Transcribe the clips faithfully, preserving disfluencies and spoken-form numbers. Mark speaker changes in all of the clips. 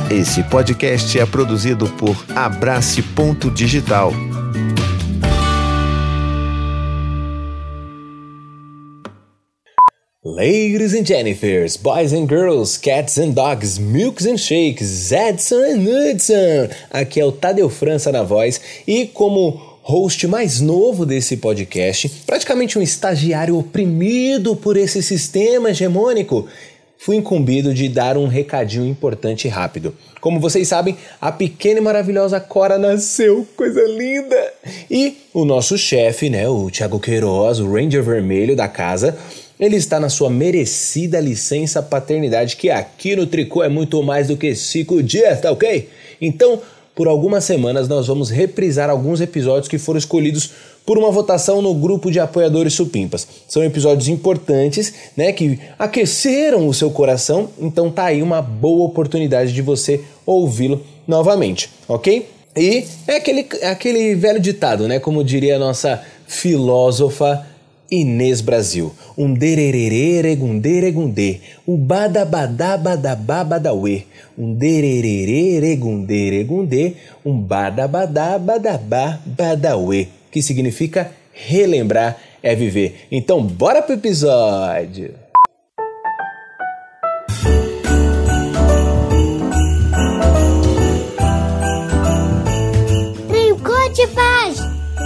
Speaker 1: Esse podcast é produzido por Abrace Ponto Digital.
Speaker 2: Ladies and Jennifers, boys and girls, cats and dogs, milks and shakes, Edson and Hudson. Aqui é o Tadeu França na voz e como host mais novo desse podcast, praticamente um estagiário oprimido por esse sistema hegemônico, fui incumbido de dar um recadinho importante e rápido. Como vocês sabem, a pequena e maravilhosa Cora nasceu, coisa linda! E o nosso chefe, né, o Thiago Queiroz, o Ranger Vermelho da casa, ele está na sua merecida licença paternidade, que aqui no Tricô é muito mais do que cinco dias, tá ok? Então, por algumas semanas nós vamos reprisar alguns episódios que foram escolhidos por uma votação no grupo de apoiadores supimpas. São episódios importantes, né, que aqueceram o seu coração, então tá aí uma boa oportunidade de você ouvi-lo novamente, ok? E é aquele, aquele velho ditado, né, como diria a nossa filósofa Inês Brasil, um dererere regunde regunde, o badabadá badabá badauê, um dererere regunde regunde, um badabadá badabá badauê, que significa relembrar é viver. Então bora pro episódio!
Speaker 3: Tricô de paz!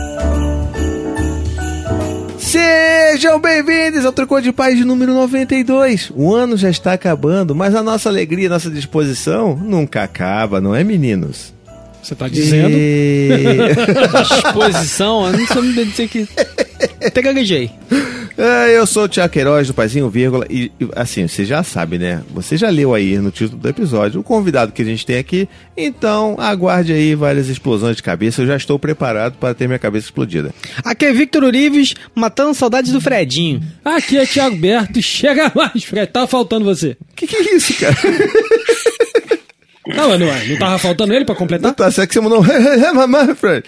Speaker 1: Sejam bem-vindos ao Tricô de Paz de número noventa e dois. O ano já está acabando, mas a nossa alegria, a nossa disposição nunca acaba, não é, meninos?
Speaker 4: Você tá dizendo?
Speaker 1: E...
Speaker 4: Disposição? Eu não sou me dizer que... Até gaguejei.
Speaker 1: É, eu sou o Thiago Queiroz do Paizinho Vírgula e, e assim, você já sabe, né? Você já leu aí no título do episódio o convidado que a gente tem aqui, então aguarde aí várias explosões de cabeça, eu já estou preparado para ter minha cabeça explodida.
Speaker 4: Aqui é Victor Urives, matando saudades do Fredinho. Aqui é Thiago Berto, chega mais, Fred, tá faltando você.
Speaker 1: Que que é isso, cara?
Speaker 4: Não, não, não tava faltando ele pra completar?
Speaker 1: Não tá, será que você mandou mamãe, Fred?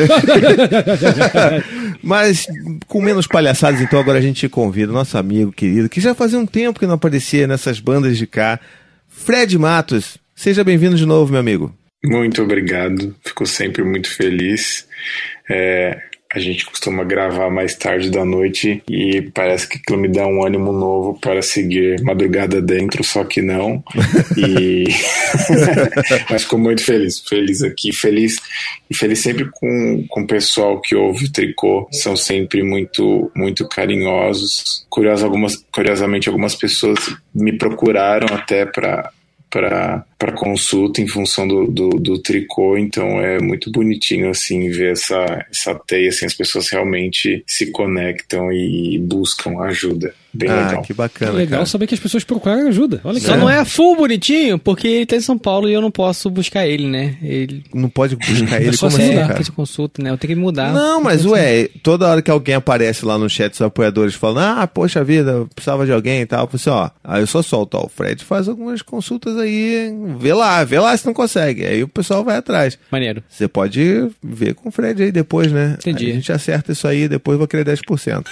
Speaker 1: Mas com menos palhaçadas, então agora a gente convida o nosso amigo querido, que já fazia um tempo que não aparecia nessas bandas de cá, Fred Matos. Seja bem-vindo de novo, meu amigo.
Speaker 5: Muito obrigado, fico sempre muito feliz. É, a gente costuma gravar mais tarde da noite e parece que aquilo me dá um ânimo novo para seguir madrugada dentro, só que não. E... Mas fico muito feliz, feliz aqui, feliz e feliz sempre com, com o pessoal que ouve o Tricô, são sempre muito, muito carinhosos. Curioso, algumas, curiosamente, algumas pessoas me procuraram até para para consulta em função do, do, do Tricô, então é muito bonitinho assim ver essa, essa teia, assim, as pessoas realmente se conectam e buscam ajuda. Bem
Speaker 1: ah,
Speaker 5: legal.
Speaker 1: Que bacana,
Speaker 4: é legal
Speaker 1: cara.
Speaker 4: saber que as pessoas procuram ajuda. Olha que
Speaker 6: Só não é full bonitinho, porque ele tá em São Paulo e eu não posso buscar ele, né? Ele...
Speaker 1: Não pode buscar ele,
Speaker 4: É só
Speaker 1: como
Speaker 4: você
Speaker 1: assim,
Speaker 4: mudar,
Speaker 1: cara?
Speaker 6: de consulta, né? Eu tenho que mudar.
Speaker 1: Não, mas ué, toda hora que alguém aparece lá no chat dos apoiadores falando, ah, poxa vida, eu precisava de alguém e tal, eu falei assim, ó, aí eu só solto, ó, o Fred faz algumas consultas aí, vê lá, vê lá se não consegue, aí o pessoal vai atrás.
Speaker 6: Maneiro.
Speaker 1: Você pode ver com o Fred aí depois, né?
Speaker 6: Entendi.
Speaker 1: Aí a gente acerta isso aí, depois eu vou querer dez por cento.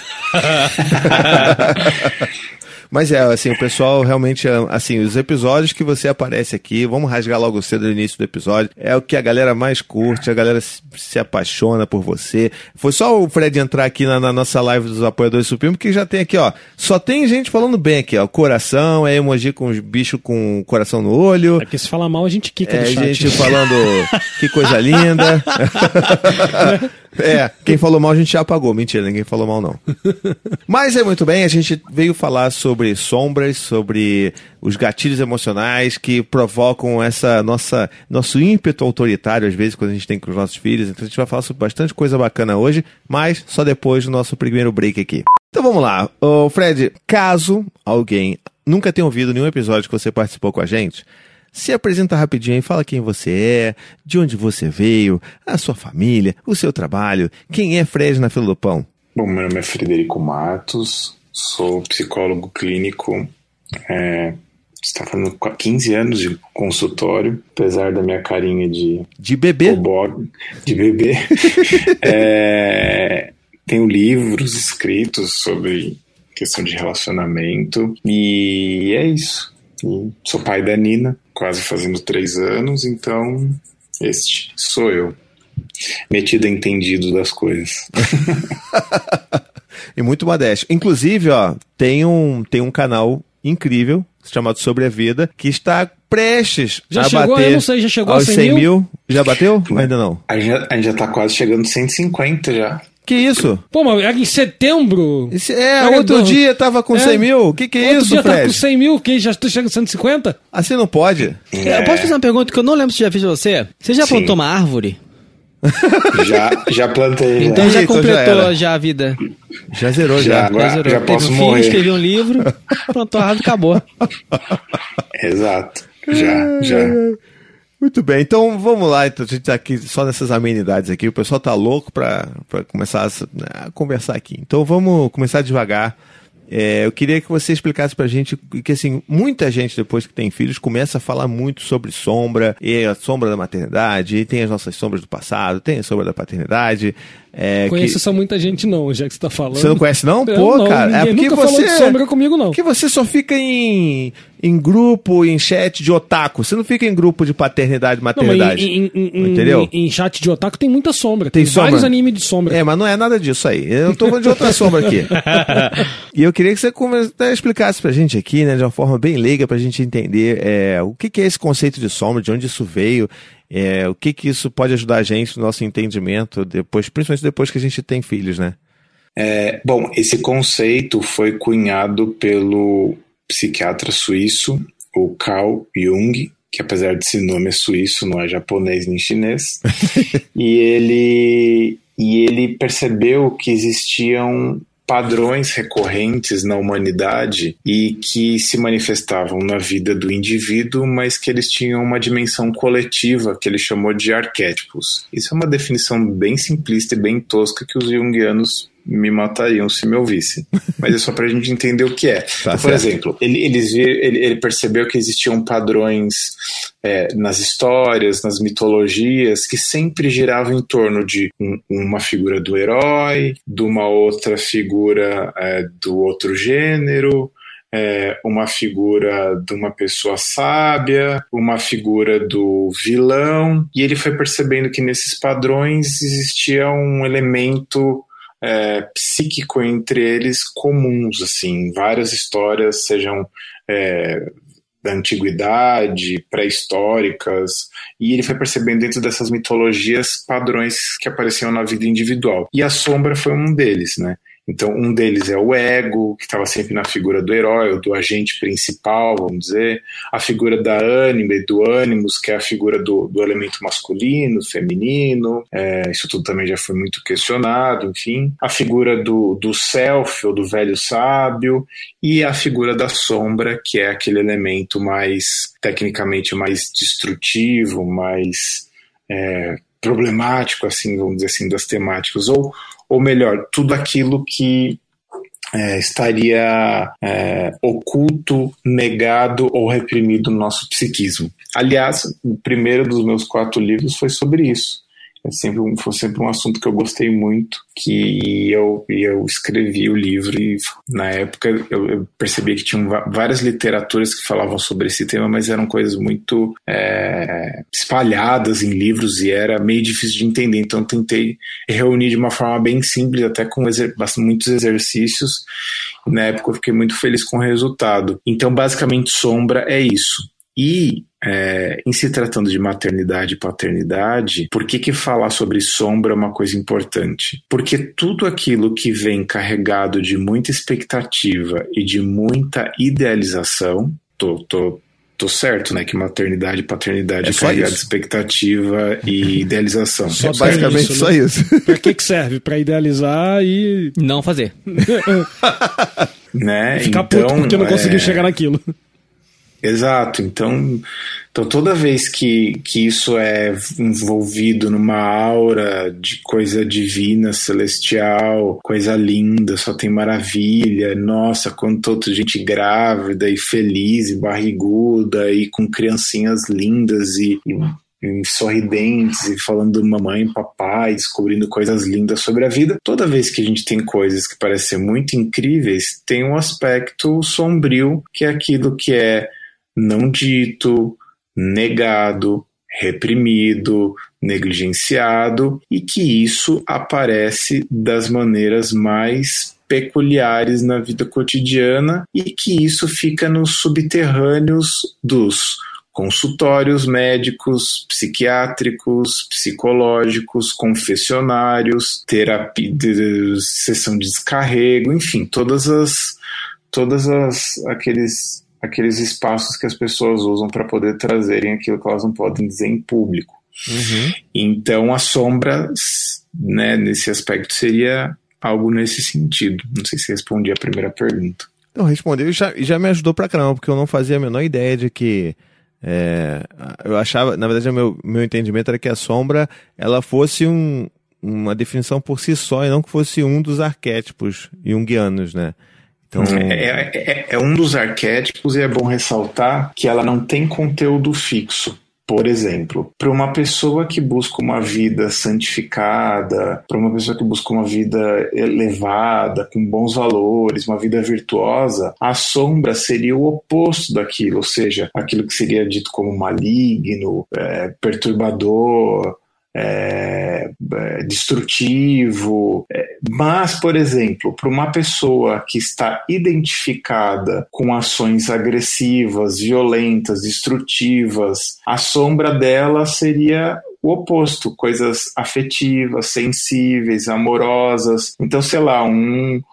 Speaker 1: Mas é, assim, o pessoal realmente, assim, os episódios que você aparece aqui, vamos rasgar logo cedo no início do episódio, é o que a galera mais curte, a galera se, se apaixona por você. Foi só o Fred entrar aqui na, na nossa live dos apoiadores supimos, que já tem aqui, ó, só tem gente falando bem aqui, ó, coração, é emoji com os bichos com coração no olho.
Speaker 4: É porque se fala mal a gente quica
Speaker 1: É
Speaker 4: do chat.
Speaker 1: gente falando que coisa linda. É, quem falou mal a gente já apagou. Mentira, ninguém falou mal não. Mas é muito bem, a gente veio falar sobre sombras, sobre os gatilhos emocionais que provocam essa nossa, nosso ímpeto autoritário às vezes quando a gente tem com os nossos filhos. Então a gente vai falar sobre bastante coisa bacana hoje, mas só depois do nosso primeiro break aqui. Então vamos lá, ô Fred, caso alguém nunca tenha ouvido nenhum episódio que você participou com a gente, se apresenta rapidinho e fala quem você é, de onde você veio, a sua família, o seu trabalho, quem é Fred na fila do pão.
Speaker 5: Bom, meu nome é Frederico Matos, sou psicólogo clínico, é, está falando quinze anos de consultório, apesar da minha carinha de...
Speaker 1: De bebê?
Speaker 5: Obog, de bebê. é, tenho livros escritos sobre questão de relacionamento e é isso. E sou pai da Nina, quase fazendo três anos, então este sou eu. Metido a entendido das coisas.
Speaker 1: E muito modesto. Inclusive, ó, tem um, tem um canal incrível chamado Sobre a Vida, que está prestes
Speaker 4: já
Speaker 1: a
Speaker 4: chegou,
Speaker 1: bater
Speaker 4: eu não sei, já chegou
Speaker 1: aos
Speaker 4: a
Speaker 1: cem mil? Já bateu? Ainda não.
Speaker 5: A gente, já, a gente já tá quase chegando cento e cinquenta já.
Speaker 1: Que isso?
Speaker 4: Pô, mas é em setembro.
Speaker 1: Esse, é,
Speaker 4: É,
Speaker 1: outro
Speaker 4: do-
Speaker 1: dia tava com
Speaker 4: é.
Speaker 1: cem mil. Que que é
Speaker 4: Outro
Speaker 1: isso,
Speaker 4: dia tá
Speaker 1: Fred?
Speaker 4: com cem mil, que já estou chegando a cento e cinquenta?
Speaker 1: Assim não pode.
Speaker 6: É, Eu posso fazer uma pergunta que eu não lembro se já fiz pra você? Você já
Speaker 5: Sim.
Speaker 6: plantou uma árvore?
Speaker 5: Já, já plantei.
Speaker 6: Então
Speaker 5: já.
Speaker 6: já
Speaker 1: então já
Speaker 6: completou
Speaker 1: era.
Speaker 6: já, a vida.
Speaker 1: Já zerou, já.
Speaker 5: Já, agora
Speaker 6: zerou.
Speaker 5: já
Speaker 6: Teve
Speaker 5: posso
Speaker 6: um filho,
Speaker 5: morrer.
Speaker 6: escrevi um livro, plantou a árvore, acabou.
Speaker 5: Exato. Já, já.
Speaker 1: Muito bem, então vamos lá. Então, a gente tá aqui só nessas amenidades aqui. O pessoal tá louco pra, pra começar a, a conversar aqui. Então vamos começar devagar. É, eu queria que você explicasse pra gente que, assim, muita gente, depois que tem filhos, começa a falar muito sobre sombra, e a sombra da maternidade, e tem as nossas sombras do passado, tem a sombra da paternidade. É,
Speaker 4: Conheço
Speaker 1: que...
Speaker 4: essa muita gente não, já que você tá falando.
Speaker 1: Você não conhece não?
Speaker 4: Eu
Speaker 1: Pô,
Speaker 4: não,
Speaker 1: cara, é
Speaker 4: ninguém
Speaker 1: porque
Speaker 4: nunca
Speaker 1: você...
Speaker 4: falou de sombra comigo, não.
Speaker 1: Porque você só fica em, em grupo, em chat de otaku, você não fica em grupo de paternidade e
Speaker 4: Não, mas
Speaker 1: maternidade.
Speaker 4: em, em, em,
Speaker 1: Entendeu?
Speaker 4: Em, em chat de otaku tem muita sombra.
Speaker 1: Tem
Speaker 4: Tem,
Speaker 1: sombra?
Speaker 4: vários animes de sombra.
Speaker 1: É, mas não é nada disso aí. Eu tô falando de outra sombra aqui. E eu queria que você come- até explicasse pra gente aqui, né, de uma forma bem leiga, pra gente entender é, o que, que é esse conceito de sombra, de onde isso veio, é, o que, que isso pode ajudar a gente no nosso entendimento, depois, principalmente depois que a gente tem filhos, né?
Speaker 5: É, bom, esse conceito foi cunhado pelo psiquiatra suíço, o Carl Jung, que apesar de esse nome é suíço, não é japonês nem chinês, e ele, e ele percebeu que existiam padrões recorrentes na humanidade e que se manifestavam na vida do indivíduo, mas que eles tinham uma dimensão coletiva que ele chamou de arquétipos. Isso é uma definição bem simplista e bem tosca que os junguianos me matariam se me ouvissem. Mas é só pra gente entender o que é. Então, por
Speaker 1: certo.
Speaker 5: exemplo, ele, eles vi- ele, ele percebeu que existiam padrões é, nas histórias, nas mitologias, que sempre giravam em torno de um- uma figura do herói, de uma outra figura é, do outro gênero, é, uma figura de uma pessoa sábia, uma figura do vilão, e ele foi percebendo que nesses padrões existia um elemento é, psíquico entre eles comuns, assim, várias histórias, sejam é, da antiguidade, pré-históricas, e ele foi percebendo dentro dessas mitologias padrões que apareciam na vida individual. E a sombra foi um deles, né? Então, um deles é o ego, que estava sempre na figura do herói, ou do agente principal, vamos dizer. A figura da ânima e do ânimos, que é a figura do, do elemento masculino, feminino. É, isso tudo também já foi muito questionado, enfim. A figura do, do self, ou do velho sábio. E a figura da sombra, que é aquele elemento mais, tecnicamente, mais destrutivo, mais é, problemático, assim, vamos dizer assim, das temáticas. Ou Ou melhor, tudo aquilo que é, estaria é, oculto, negado ou reprimido no nosso psiquismo. Aliás, o primeiro dos meus quatro livros foi sobre isso. É sempre um, foi sempre um assunto que eu gostei muito, que eu, eu escrevi o livro e na época eu, eu percebi que tinham várias literaturas que falavam sobre esse tema, mas eram coisas muito é, espalhadas em livros e era meio difícil de entender, então eu tentei reunir de uma forma bem simples, até com exer- muitos exercícios, e na época eu fiquei muito feliz com o resultado. Então basicamente sombra é isso. E é, em se tratando de maternidade e paternidade, por que que falar sobre sombra é uma coisa importante? Porque tudo aquilo que vem carregado de muita expectativa e de muita idealização, tô, tô, tô certo, né, que maternidade e paternidade
Speaker 1: É
Speaker 5: é
Speaker 1: só
Speaker 5: carregado de
Speaker 1: isso.
Speaker 5: expectativa e idealização.
Speaker 4: Só
Speaker 1: É basicamente
Speaker 4: isso,
Speaker 1: só
Speaker 4: né?
Speaker 1: isso.
Speaker 4: Pra que que serve? Pra idealizar e
Speaker 6: Não fazer.
Speaker 5: Né?
Speaker 4: ficar
Speaker 5: então,
Speaker 4: puto porque não conseguiu
Speaker 5: é,
Speaker 4: chegar naquilo.
Speaker 5: Exato, então, então toda vez que, que isso é envolvido numa aura de coisa divina, celestial, coisa linda, só tem maravilha, nossa, quanto outra gente grávida e feliz e barriguda e com criancinhas lindas e, e, e sorridentes e falando mamãe, papai, descobrindo coisas lindas sobre a vida. Toda vez que a gente tem coisas que parecem ser muito incríveis, tem um aspecto sombrio, que é aquilo que é não dito, negado, reprimido, negligenciado, e que isso aparece das maneiras mais peculiares na vida cotidiana e que isso fica nos subterrâneos dos consultórios médicos, psiquiátricos, psicológicos, confessionários, terapia, sessão de descarrego, enfim, todas as todas as aqueles aqueles espaços que as pessoas usam para poder trazerem aquilo que elas não podem dizer em público. Uhum. Então a sombra, né, nesse aspecto seria algo nesse sentido. Não sei se respondi a primeira pergunta.
Speaker 1: Não, respondeu e já, já me ajudou pra caramba, porque eu não fazia a menor ideia de que É, eu achava, na verdade, o meu, meu entendimento era que a sombra ela fosse um, uma definição por si só e não que fosse um dos arquétipos junguianos, né? Então...
Speaker 5: É, é, é um dos arquétipos e é bom ressaltar que ela não tem conteúdo fixo. Por exemplo, para uma pessoa que busca uma vida santificada, para uma pessoa que busca uma vida elevada, com bons valores, uma vida virtuosa, a sombra seria o oposto daquilo, ou seja, aquilo que seria dito como maligno, é, perturbador, É, é, destrutivo, é, mas, por exemplo, para uma pessoa que está identificada com ações agressivas, violentas, destrutivas, a sombra dela seria o oposto, coisas afetivas, sensíveis, amorosas. Então, sei lá, um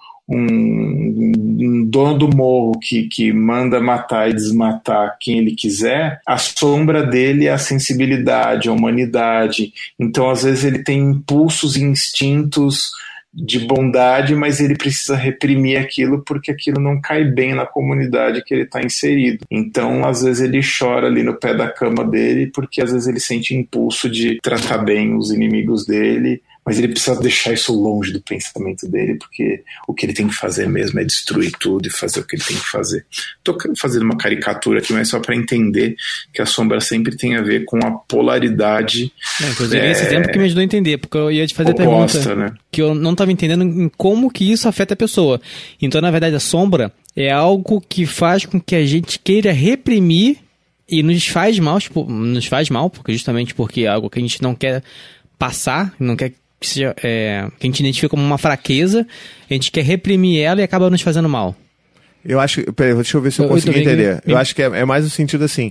Speaker 5: Um, um dono do morro que, que manda matar e desmatar quem ele quiser, a sombra dele é a sensibilidade, a humanidade. Então, às vezes, ele tem impulsos e instintos de bondade, mas ele precisa reprimir aquilo porque aquilo não cai bem na comunidade que ele está inserido. Então, às vezes, ele chora ali no pé da cama dele porque, às vezes, ele sente impulso de tratar bem os inimigos dele, mas ele precisa deixar isso longe do pensamento dele, porque o que ele tem que fazer mesmo é destruir tudo e fazer o que ele tem que fazer. Estou fazendo uma caricatura aqui, mas só para entender que a sombra sempre tem a ver com a polaridade.
Speaker 6: É, inclusive, é, esse exemplo que me ajudou a entender, porque eu ia te fazer
Speaker 5: oposta,
Speaker 6: a pergunta,
Speaker 5: né?
Speaker 6: Que eu não estava entendendo em como que isso afeta a pessoa. Então, na verdade, a sombra é algo que faz com que a gente queira reprimir e nos faz mal, tipo, nos faz mal, porque justamente porque é algo que a gente não quer passar, não quer que, seja, é, que a gente identifica como uma fraqueza, a gente quer reprimir ela e acaba nos fazendo mal.
Speaker 1: Eu acho... Peraí, deixa eu ver se eu, eu consegui entender. Eu, eu acho que é, é mais no sentido assim...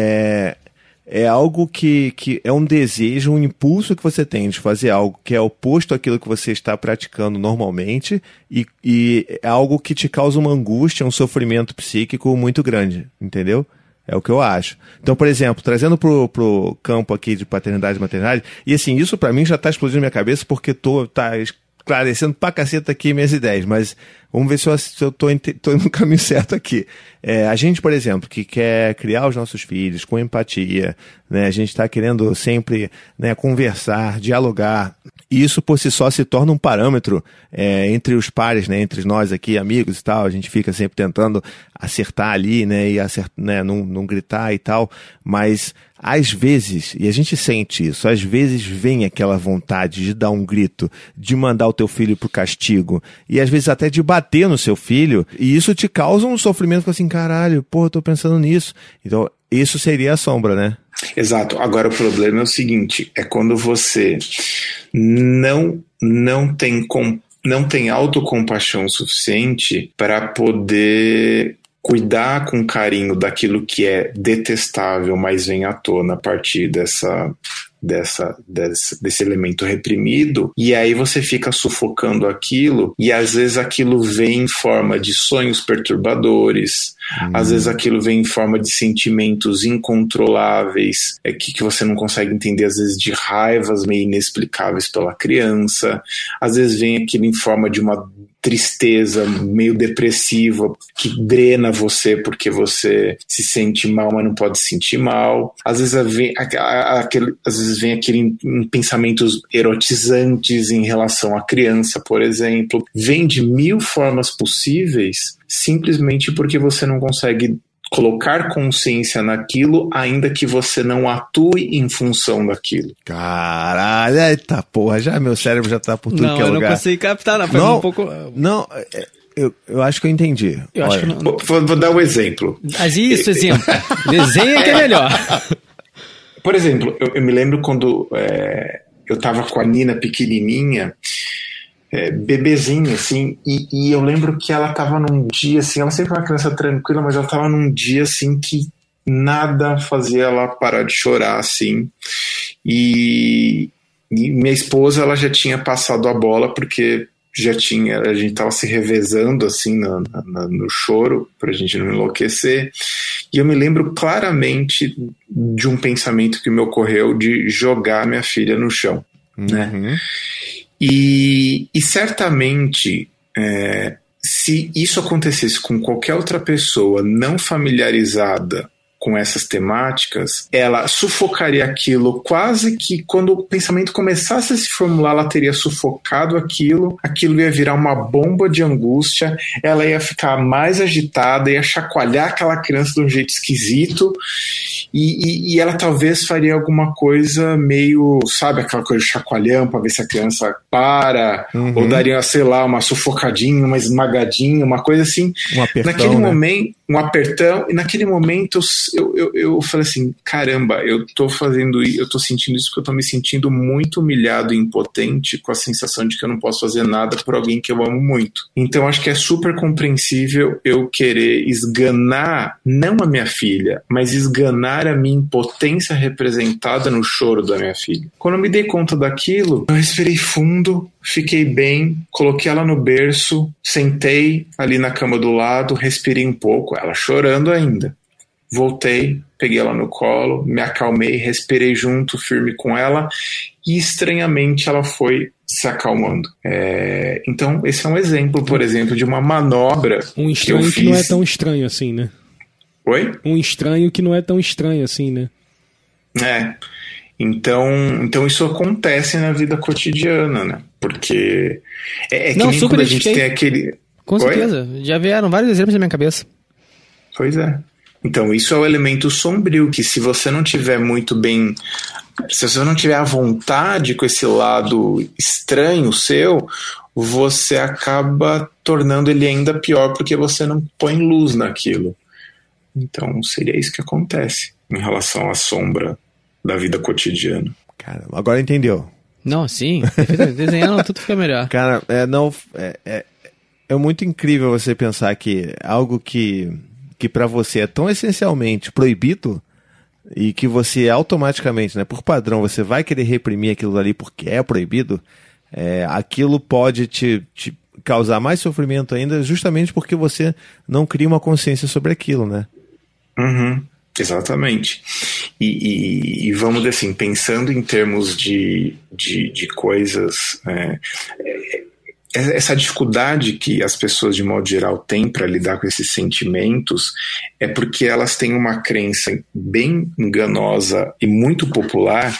Speaker 1: É, é algo que, que é um desejo, um impulso que você tem de fazer algo que é oposto àquilo que você está praticando normalmente e, e é algo que te causa uma angústia, um sofrimento psíquico muito grande, entendeu? É o que eu acho. Então, por exemplo, trazendo pro, pro campo aqui de paternidade e maternidade, e assim, isso pra mim já tá explodindo minha cabeça porque tô, tá esclarecendo pra caceta aqui minhas ideias, mas vamos ver se eu, se eu tô, tô no caminho certo aqui. É, a gente, por exemplo, que quer criar os nossos filhos com empatia, né, a gente tá querendo sempre, né, conversar, dialogar, e isso por si só se torna um parâmetro é, entre os pares, né, entre nós aqui, amigos e tal, a gente fica sempre tentando acertar ali, né, e acertar, né, não, não gritar e tal, mas às vezes, e a gente sente isso, às vezes vem aquela vontade de dar um grito, de mandar o teu filho pro castigo, e às vezes até de bater no seu filho, e isso te causa um sofrimento assim, caralho, porra, eu tô pensando nisso. Então, isso seria a sombra, né?
Speaker 5: Exato. Agora o problema é o seguinte, é quando você não, não tem, não tem autocompaixão suficiente para poder cuidar com carinho daquilo que é detestável, mas vem à tona a partir dessa, dessa, desse, desse elemento reprimido, e aí você fica sufocando aquilo, e às vezes aquilo vem em forma de sonhos perturbadores, hum. às vezes aquilo vem em forma de sentimentos incontroláveis, é, que, que você não consegue entender, às vezes de raivas meio inexplicáveis pela criança, às vezes vem aquilo em forma de uma tristeza meio depressiva que drena você porque você se sente mal, mas não pode se sentir mal. Às vezes vem, aquele, às vezes vem aquele pensamentos erotizantes em relação à criança, por exemplo. Vem de mil formas possíveis simplesmente porque você não consegue colocar consciência naquilo, ainda que você não atue em função daquilo.
Speaker 1: Caralho, eita porra, já meu cérebro já tá por tudo
Speaker 6: não,
Speaker 1: que é lugar.
Speaker 6: Não, eu não consigo captar, não, foi
Speaker 1: não,
Speaker 6: um pouco...
Speaker 1: Não, eu, eu acho que eu entendi.
Speaker 6: Eu acho que não...
Speaker 5: vou, vou dar um exemplo.
Speaker 6: Mas isso, exemplo. Desenha que é melhor.
Speaker 5: Por exemplo, eu, eu me lembro quando é, eu tava com a Nina pequenininha, é, bebezinha, assim, e, e eu lembro que ela tava num dia, assim, ela sempre foi uma criança tranquila, mas ela tava num dia, assim, que nada fazia ela parar de chorar, assim, e, e minha esposa, ela já tinha passado a bola, porque já tinha, a gente tava se revezando, assim, no, no, no choro, pra gente não enlouquecer, e eu me lembro claramente de um pensamento que me ocorreu de jogar minha filha no chão, uhum. né? E, e certamente, é, se isso acontecesse com qualquer outra pessoa não familiarizada com essas temáticas, ela sufocaria aquilo quase que quando o pensamento começasse a se formular, ela teria sufocado aquilo, aquilo ia virar uma bomba de angústia, ela ia ficar mais agitada, ia chacoalhar aquela criança de um jeito esquisito, e, e, e ela talvez faria alguma coisa meio, sabe, aquela coisa de chacoalhão para ver se a criança para, uhum. ou daria, sei lá, uma sufocadinha, uma esmagadinha, uma coisa assim.
Speaker 1: Um apertão,
Speaker 5: naquele
Speaker 1: né?
Speaker 5: momento, um apertão, e naquele momento eu, eu, eu falei assim, caramba, eu tô fazendo isso, eu tô sentindo isso porque eu tô me sentindo muito humilhado e impotente com a sensação de que eu não posso fazer nada por alguém que eu amo muito. Então acho que é super compreensível eu querer esganar, não a minha filha, mas esganar a minha impotência representada no choro da minha filha. Quando eu me dei conta daquilo, eu respirei fundo, fiquei bem, coloquei ela no berço, sentei ali na cama do lado, respirei um pouco, ela chorando ainda. Voltei, peguei ela no colo, me acalmei, respirei junto, firme com ela, e estranhamente ela foi se acalmando. É, então, esse é um exemplo, por exemplo, de uma manobra
Speaker 4: um estranho
Speaker 5: que eu
Speaker 4: que
Speaker 5: fiz.
Speaker 4: Não é tão estranho assim, né?
Speaker 5: Oi?
Speaker 4: Um estranho que não é tão estranho assim, né?
Speaker 5: É. Então, então isso acontece na vida cotidiana, né? Porque é, é que
Speaker 6: não,
Speaker 5: nem
Speaker 6: super
Speaker 5: quando a gente tem aquele...
Speaker 6: Com
Speaker 5: Oi?
Speaker 6: certeza. Já vieram vários exemplos na minha cabeça.
Speaker 5: Pois é. Então, isso é o elemento sombrio, que se você não tiver muito bem... Se você não tiver à vontade com esse lado estranho seu, você acaba tornando ele ainda pior, porque você não põe luz naquilo. Então, seria isso que acontece em relação à sombra da vida cotidiana.
Speaker 1: Cara, agora entendeu.
Speaker 6: Não, sim. Desenhando tudo fica melhor.
Speaker 1: Cara, é, não, é, é, é muito incrível você pensar que algo que, que para você é tão essencialmente proibido e que você automaticamente, né, por padrão, você vai querer reprimir aquilo ali porque é proibido, é, aquilo pode te, te causar mais sofrimento ainda justamente porque você não cria uma consciência sobre aquilo, né?
Speaker 5: Uhum. Exatamente. E, e, e vamos dizer assim, pensando em termos de, de, de coisas, é, é, essa dificuldade que as pessoas de modo geral têm para lidar com esses sentimentos é porque elas têm uma crença bem enganosa e muito popular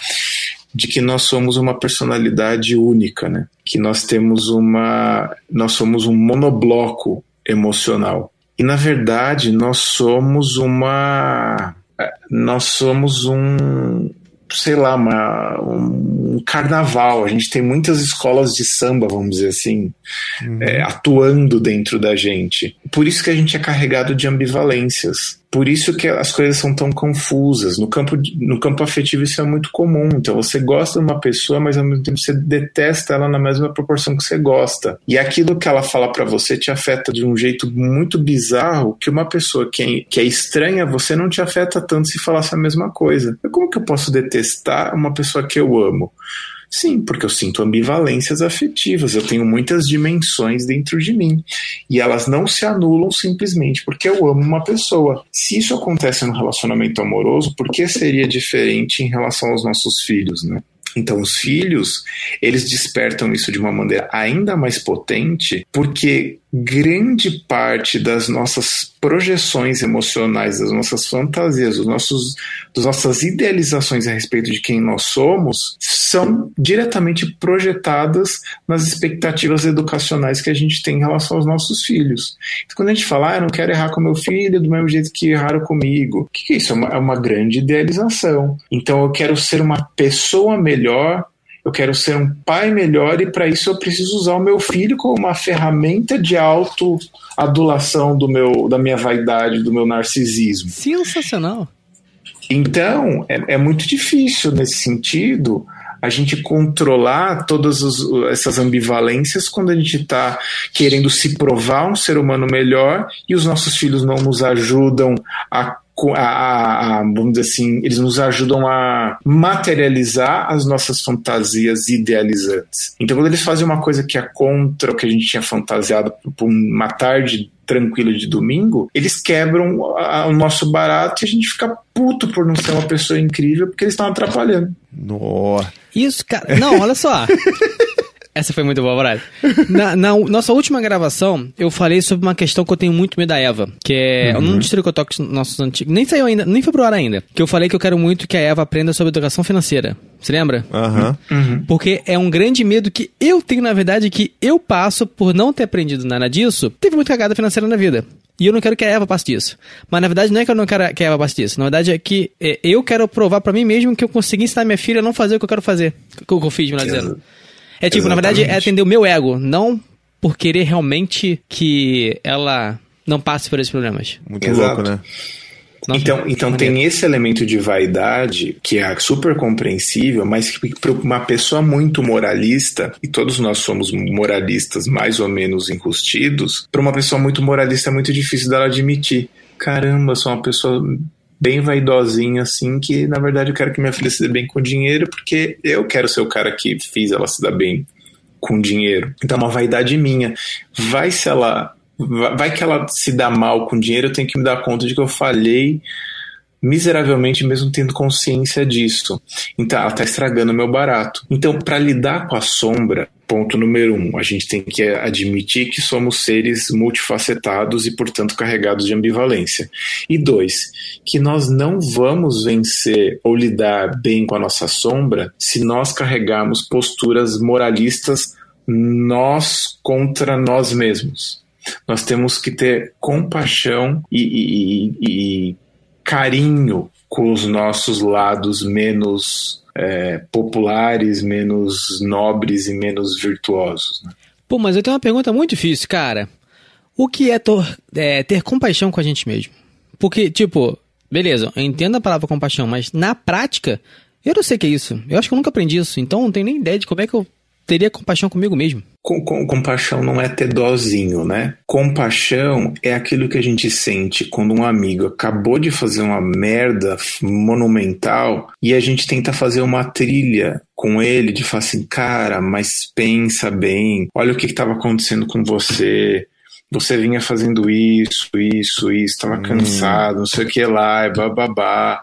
Speaker 5: de que nós somos uma personalidade única, né? Que nós temos uma, nós somos um monobloco emocional. E, na verdade, nós somos uma... Nós somos um... Sei lá, uma, um carnaval. A gente tem muitas escolas de samba, vamos dizer assim, uhum. é, atuando dentro da gente. Por isso que a gente é carregado de ambivalências. Por isso que as coisas são tão confusas. No campo, no campo afetivo isso é muito comum. Então você gosta de uma pessoa, mas ao mesmo tempo você detesta ela na mesma proporção que você gosta. E aquilo que ela fala pra você te afeta de um jeito muito bizarro, que uma pessoa que é, que é estranha a você não te afeta tanto se falasse a mesma coisa. Como que eu posso detestar uma pessoa que eu amo? Sim, porque eu sinto ambivalências afetivas, eu tenho muitas dimensões dentro de mim e elas não se anulam simplesmente porque eu amo uma pessoa. Se isso acontece no relacionamento amoroso, por que seria diferente em relação aos nossos filhos, né? Então os filhos, eles despertam isso de uma maneira ainda mais potente porque grande parte das nossas projeções emocionais, das nossas fantasias, dos nossos, das nossas idealizações a respeito de quem nós somos são diretamente projetadas nas expectativas educacionais que a gente tem em relação aos nossos filhos. Então, quando a gente fala, ah, eu não quero errar com meu filho do mesmo jeito que erraram comigo, o que, que é isso? É uma, é uma grande idealização. Então eu quero ser uma pessoa melhor, eu quero ser um pai melhor e para isso eu preciso usar o meu filho como uma ferramenta de autoadulação do meu, da minha vaidade, do meu narcisismo.
Speaker 6: Sensacional.
Speaker 5: Então, é, é muito difícil nesse sentido a gente controlar todas as, essas ambivalências quando a gente está querendo se provar um ser humano melhor e os nossos filhos não nos ajudam a, a, a, vamos dizer assim, eles nos ajudam a materializar as nossas fantasias idealizantes. Então, quando eles fazem uma coisa que é contra o que a gente tinha fantasiado por uma tarde tranquila de domingo, eles quebram a, a, o nosso barato e a gente fica puto por não ser uma pessoa incrível porque eles estão atrapalhando.
Speaker 1: Nossa.
Speaker 6: Isso, cara. Não, olha só. Essa foi muito boa, Brad. Na, na nossa última gravação, eu falei sobre uma questão que eu tenho muito medo da Eva, que é... Uhum. Um dos tricotoques nossos antigos... Nem saiu ainda, nem foi pro ar ainda. Que eu falei que eu quero muito que a Eva aprenda sobre educação financeira. Você lembra?
Speaker 1: Aham.
Speaker 5: Uhum. Uhum.
Speaker 6: Porque é um grande medo que eu tenho, na verdade, que eu passo por não ter aprendido nada disso. Teve muita cagada financeira na vida. E eu não quero que a Eva passe disso. Mas, na verdade, não é que eu não quero que a Eva passe disso. Na verdade, é que é, eu quero provar pra mim mesmo que eu consegui ensinar minha filha a não fazer o que eu quero fazer. O que eu fiz, melhor dizendo. É tipo, Exatamente. Na verdade, é atender o meu ego. Não por querer realmente que ela não passe por esses problemas.
Speaker 1: Muito
Speaker 5: Exato.
Speaker 1: louco, né?
Speaker 5: Nossa, então, então tem esse elemento de vaidade que é super compreensível, mas que para uma pessoa muito moralista, e todos nós somos moralistas mais ou menos enrustidos, para uma pessoa muito moralista é muito difícil dela admitir. Caramba, eu sou uma pessoa bem vaidosinha assim, que na verdade eu quero que minha filha se dê bem com dinheiro, porque eu quero ser o cara que fiz ela se dar bem com dinheiro. Então é uma vaidade minha. Vai se ela... Vai que ela se dá mal com dinheiro, eu tenho que me dar conta de que eu falhei miseravelmente mesmo tendo consciência disso. Então ela está estragando o meu barato. Então, para lidar com a sombra, ponto número um, a gente tem que admitir que somos seres multifacetados e, portanto, carregados de ambivalência. E dois, que nós não vamos vencer ou lidar bem com a nossa sombra se nós carregarmos posturas moralistas nós contra nós mesmos. Nós temos que ter compaixão e, e, e carinho com os nossos lados menos é, populares, menos nobres e menos virtuosos. Né?
Speaker 6: Pô, mas eu tenho uma pergunta muito difícil, cara. O que é, tor- é ter compaixão com a gente mesmo? Porque, tipo, beleza, eu entendo a palavra compaixão, mas na prática, eu não sei o que é isso. Eu acho que eu nunca aprendi isso, então não tenho nem ideia de como é que eu teria compaixão comigo mesmo.
Speaker 5: Com, com, compaixão não é ter dozinho, né? Compaixão é aquilo que a gente sente quando um amigo acabou de fazer uma merda monumental e a gente tenta fazer uma trilha com ele de falar assim, cara, mas pensa bem, olha o que estava acontecendo com você, você vinha fazendo isso, isso, isso, estava hum. cansado, não sei o que lá, e bababá.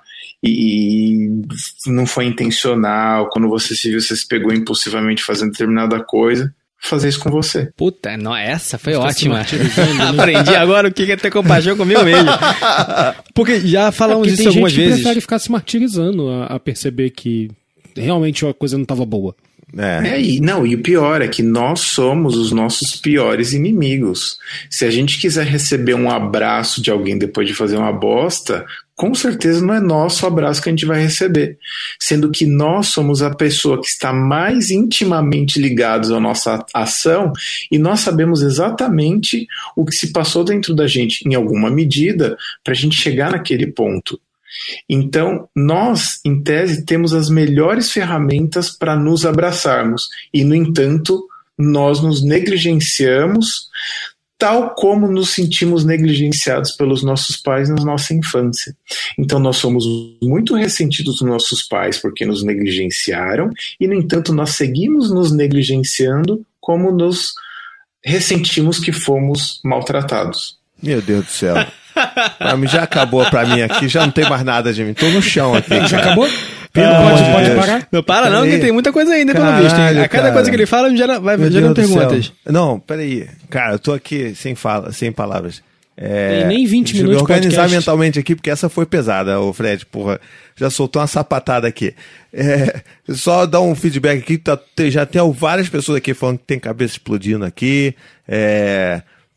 Speaker 5: E não foi intencional, quando você se viu, você se pegou impulsivamente fazendo determinada coisa, fazer isso com você.
Speaker 6: Puta, não, essa foi ótima. Aprendi agora o que é ter compaixão comigo mesmo. Porque já falamos
Speaker 4: é
Speaker 6: isso algumas vezes.
Speaker 4: Tem gente que prefere ficar se martirizando a, a perceber que realmente a coisa não estava boa.
Speaker 5: É. É, e, não, e o pior é que nós somos os nossos piores inimigos. Se a gente quiser receber um abraço de alguém depois de fazer uma bosta, com certeza não é nosso o abraço que a gente vai receber. Sendo que nós somos a pessoa que está mais intimamente ligados à nossa ação e nós sabemos exatamente o que se passou dentro da gente, em alguma medida, para a gente chegar naquele ponto. Então, nós, em tese, temos as melhores ferramentas para nos abraçarmos e, no entanto, nós nos negligenciamos tal como nos sentimos negligenciados pelos nossos pais na nossa infância. Então, nós somos muito ressentidos dos nossos pais porque nos negligenciaram e, no entanto, nós seguimos nos negligenciando como nos ressentimos que fomos maltratados.
Speaker 1: Meu Deus do céu. Pra mim já acabou pra mim aqui, já não tem mais nada de mim. Tô no chão aqui.
Speaker 4: Já acabou?
Speaker 1: Pelo
Speaker 4: ah,
Speaker 1: amor
Speaker 4: pode,
Speaker 1: de
Speaker 4: pode
Speaker 1: Deus.
Speaker 4: parar?
Speaker 6: Não para não, que tem muita coisa ainda pelo
Speaker 1: Caralho,
Speaker 6: visto. Hein? A cada
Speaker 1: cara.
Speaker 6: coisa que ele fala, já vai gerando perguntas.
Speaker 1: Não, peraí. Cara, eu tô aqui sem, fala, sem palavras. É,
Speaker 4: tem nem vinte
Speaker 1: deixa
Speaker 4: minutos
Speaker 1: eu
Speaker 4: de
Speaker 1: organizar
Speaker 4: podcast.
Speaker 1: mentalmente aqui, porque essa foi pesada, o Fred, porra. Já soltou uma sapatada aqui. É, só dar um feedback aqui, tá, já tem várias pessoas aqui falando que tem cabeça explodindo aqui. É...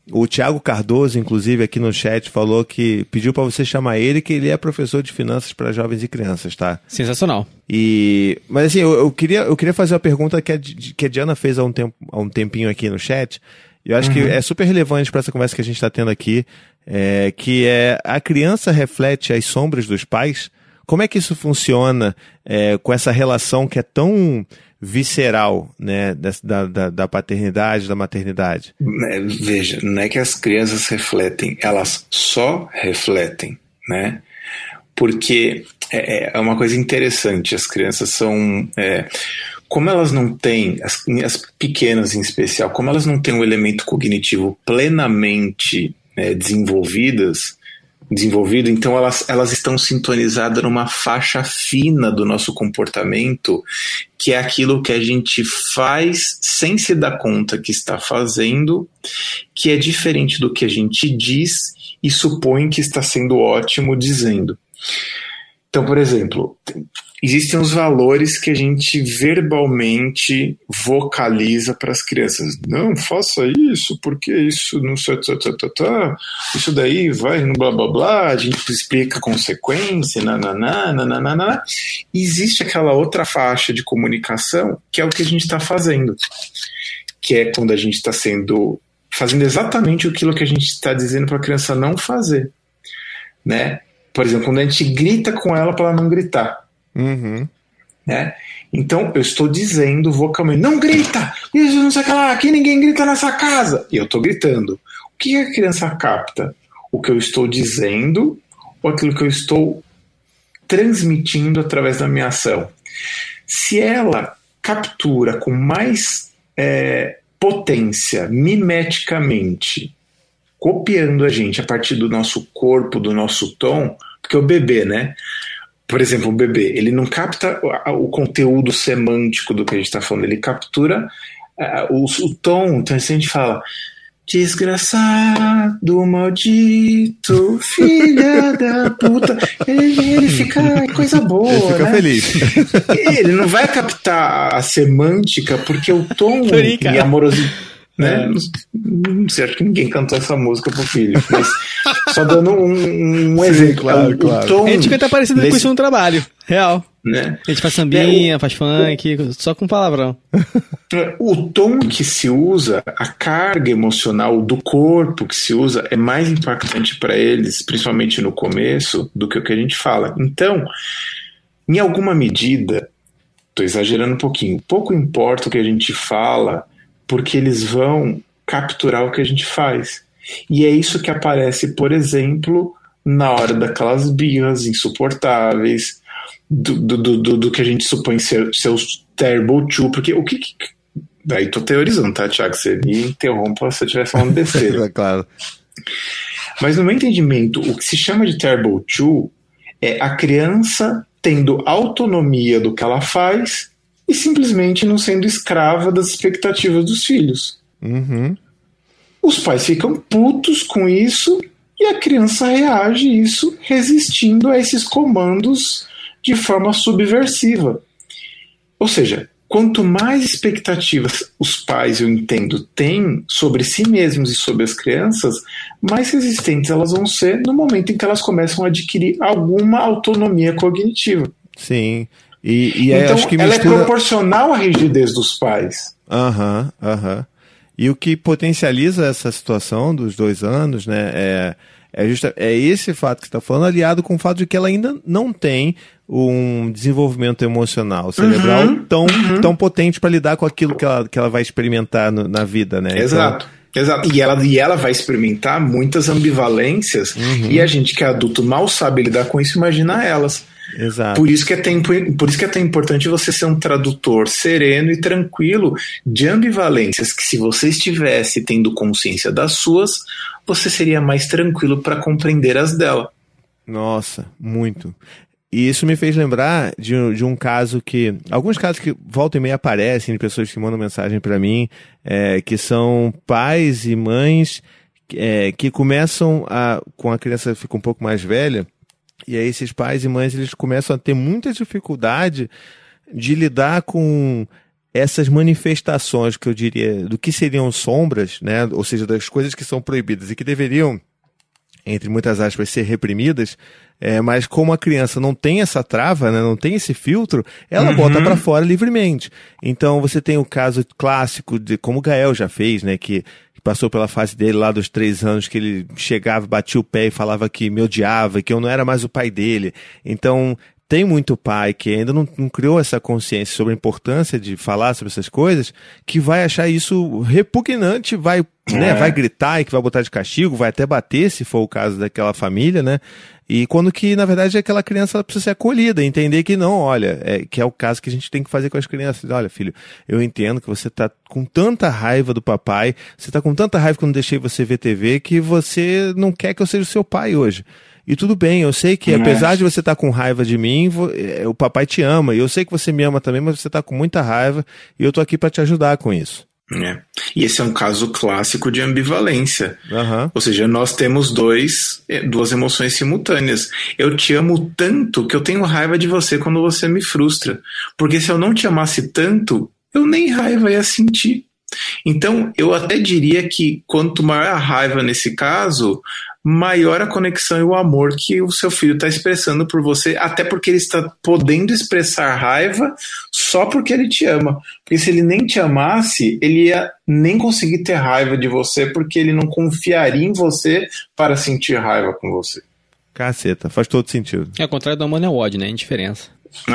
Speaker 1: O Thiago Cardoso, inclusive, aqui no chat, falou que pediu para você chamar ele, que ele é professor de finanças para jovens e crianças, tá?
Speaker 6: Sensacional.
Speaker 1: E, mas assim, eu, eu, queria, eu queria fazer uma pergunta que a, que a Diana fez há um, tempo, há um tempinho aqui no chat. Eu acho uhum. que é super relevante para essa conversa que a gente está tendo aqui, é, que é a criança reflete as sombras dos pais. Como é que isso funciona é, com essa relação que é tão visceral, né, da, da, da paternidade, da maternidade?
Speaker 5: Veja, não é que as crianças refletem, elas só refletem, né? Porque é, é uma coisa interessante, as crianças são... É, como elas não têm, as, as pequenas em especial, como elas não têm um elemento cognitivo plenamente é, desenvolvidas, desenvolvido, então elas, elas estão sintonizadas numa faixa fina do nosso comportamento, que é aquilo que a gente faz sem se dar conta que está fazendo, que é diferente do que a gente diz e supõe que está sendo ótimo dizendo. Então, por exemplo, existem os valores que a gente verbalmente vocaliza para as crianças. Não, faça isso, porque isso não sei, tá, tá, tá, tá, isso daí vai no blá blá blá, a gente explica a consequência, nananá, nananá. E existe aquela outra faixa de comunicação que é o que a gente está fazendo, que é quando a gente está sendo, fazendo exatamente aquilo que a gente está dizendo para a criança não fazer, né? Por exemplo, quando a gente grita com ela para ela não gritar.
Speaker 1: Uhum.
Speaker 5: Né? Então, eu estou dizendo vocalmente, não grita! Isso não sei o que lá, aqui ninguém grita nessa casa. E eu estou gritando. O que a criança capta? O que eu estou dizendo ou aquilo que eu estou transmitindo através da minha ação? Se ela captura com mais é, potência, mimeticamente, copiando a gente a partir do nosso corpo, do nosso tom, porque o bebê, né? Por exemplo, o bebê, ele não capta o, o conteúdo semântico do que a gente está falando, ele captura uh, o, o tom. Então, se a gente fala, desgraçado, maldito, filha da puta, ele, ele fica coisa boa,
Speaker 1: ele fica
Speaker 5: né?
Speaker 1: feliz.
Speaker 5: Ele não vai captar a semântica porque o tom e a amorosidade, né? É. Não, não sei, acho que ninguém cantou essa música pro filho, mas só dando um, um exemplo.
Speaker 1: Sim, claro,
Speaker 5: o,
Speaker 1: claro.
Speaker 5: O tom
Speaker 6: a gente canta parecido nesse... com isso no trabalho, real.
Speaker 5: Né?
Speaker 6: A gente faz sambinha,
Speaker 5: é, o,
Speaker 6: faz funk, só com palavrão.
Speaker 5: O tom que se usa, a carga emocional do corpo que se usa é mais impactante para eles, principalmente no começo, do que o que a gente fala. Então, em alguma medida, estou exagerando um pouquinho, pouco importa o que a gente fala, porque eles vão capturar o que a gente faz. E é isso que aparece, por exemplo, na hora daquelas birras insuportáveis, do, do, do, do que a gente supõe ser seus terrible two, porque o que... Daí tô teorizando, tá, Thiago? Você me interrompa se eu estiver falando besteira.
Speaker 1: É claro.
Speaker 5: Mas no meu entendimento, o que se chama de terrible two é a criança tendo autonomia do que ela faz e simplesmente não sendo escrava das expectativas dos filhos.
Speaker 1: Uhum.
Speaker 5: Os pais ficam putos com isso e a criança reage a isso resistindo a esses comandos de forma subversiva. Ou seja, quanto mais expectativas os pais, eu entendo, têm sobre si mesmos e sobre as crianças, mais resistentes elas vão ser no momento em que elas começam a adquirir alguma autonomia cognitiva.
Speaker 1: Sim. E, e
Speaker 5: então,
Speaker 1: acho que
Speaker 5: ela
Speaker 1: mistura...
Speaker 5: é proporcional à rigidez dos pais.
Speaker 1: Aham, uhum, aham. Uhum. E o que potencializa essa situação dos dois anos, né, é, é, justa, é esse fato que você está falando, aliado com o fato de que ela ainda não tem um desenvolvimento emocional, cerebral
Speaker 5: uhum,
Speaker 1: tão,
Speaker 5: uhum.
Speaker 1: tão potente para lidar com aquilo que ela, que ela vai experimentar no, na vida, né?
Speaker 5: Exato. Então... Exato. E ela, e ela vai experimentar muitas ambivalências, uhum. e a gente que é adulto mal sabe lidar com isso, imagina elas.
Speaker 1: Exato.
Speaker 5: Por isso que é tão, por isso que é tão importante você ser um tradutor sereno e tranquilo de ambivalências, que se você estivesse tendo consciência das suas, você seria mais tranquilo para compreender as dela.
Speaker 1: Nossa, muito. E isso me fez lembrar de, de um caso que... Alguns casos que volta e meia aparecem de pessoas que mandam mensagem para mim, é, que são pais e mães é, que começam a... Com a criança fica um pouco mais velha, e aí esses pais e mães eles começam a ter muita dificuldade de lidar com essas manifestações que eu diria do que seriam sombras, né? Ou seja, das coisas que são proibidas e que deveriam, entre muitas aspas, ser reprimidas, é, mas como a criança não tem essa trava, né, não tem esse filtro, ela uhum. bota pra fora livremente. Então você tem o caso clássico de como o Gael já fez, né, que passou pela fase dele lá dos três anos, que ele chegava, batia o pé e falava que me odiava, que eu não era mais o pai dele. Então tem muito pai que ainda não, não criou essa consciência sobre a importância de falar sobre essas coisas, que vai achar isso repugnante, vai, é. né, vai gritar e que vai botar de castigo, vai até bater, se for o caso daquela família, né? E quando que, na verdade, aquela criança ela precisa ser acolhida, entender que não, olha, é, que é o caso que a gente tem que fazer com as crianças. Olha, filho, eu entendo que você tá com tanta raiva do papai, você tá com tanta raiva que eu não deixei você ver T V, que você não quer que eu seja o seu pai hoje. E tudo bem, eu sei que apesar de você estar com raiva de mim, o papai te ama. E eu sei que você me ama também, mas você está com muita raiva e eu tô aqui para te ajudar com isso.
Speaker 5: É. E esse é um caso clássico de ambivalência.
Speaker 1: Uhum.
Speaker 5: Ou seja, nós temos dois, duas emoções simultâneas. Eu te amo tanto que eu tenho raiva de você quando você me frustra. Porque se eu não te amasse tanto, eu nem raiva ia sentir. Então, eu até diria que quanto maior a raiva nesse caso, maior a conexão e o amor que o seu filho está expressando por você, até porque ele está podendo expressar raiva só porque ele te ama. Porque se ele nem te amasse, ele ia nem conseguir ter raiva de você, porque ele não confiaria em você para sentir raiva com você.
Speaker 1: Caceta, faz todo sentido.
Speaker 6: É, ao contrário do amor é o ódio, né? A indiferença.
Speaker 5: É,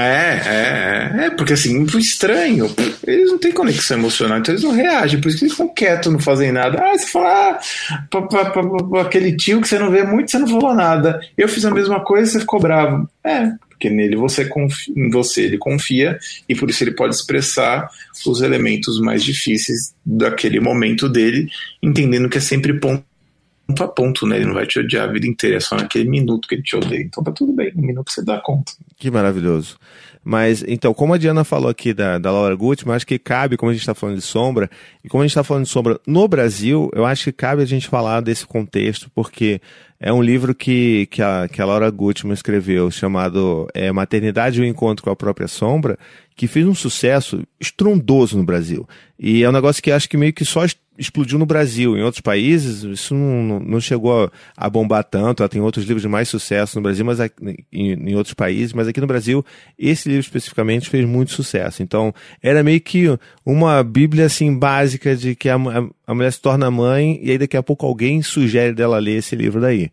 Speaker 5: é, é, é, porque assim, muito estranho, eles não têm conexão emocional, então eles não reagem, por isso que eles ficam quietos, não fazem nada. Ah, você fala, ah, pra, pra, pra, pra, aquele tio que você não vê muito, você não falou nada. Eu fiz a mesma coisa, você ficou bravo. É, porque nele você confia, em você ele confia, e por isso ele pode expressar os elementos mais difíceis daquele momento dele, entendendo que é sempre ponto ponto a ponto, né? Ele não vai te odiar a vida inteira, é só naquele minuto que ele te odeia. Então tá tudo bem, um minuto você dá conta.
Speaker 1: Que maravilhoso. Mas, então, como a Diana falou aqui da, da Laura Gutman, acho que cabe, como a gente está falando de sombra, e como a gente está falando de sombra no Brasil, eu acho que cabe a gente falar desse contexto, porque é um livro que, que, a, que a Laura Gutman escreveu, chamado é, Maternidade e o Encontro com a Própria Sombra, que fez um sucesso estrondoso no Brasil. E é um negócio que acho que meio que só explodiu no Brasil. Em outros países, isso não, não chegou a bombar tanto. Ela tem outros livros de mais sucesso no Brasil, mas em, em outros países, mas aqui no Brasil, esse livro especificamente fez muito sucesso. Então, era meio que uma bíblia assim, básica de que a, a, a mulher se torna mãe e aí daqui a pouco alguém sugere dela ler esse livro daí.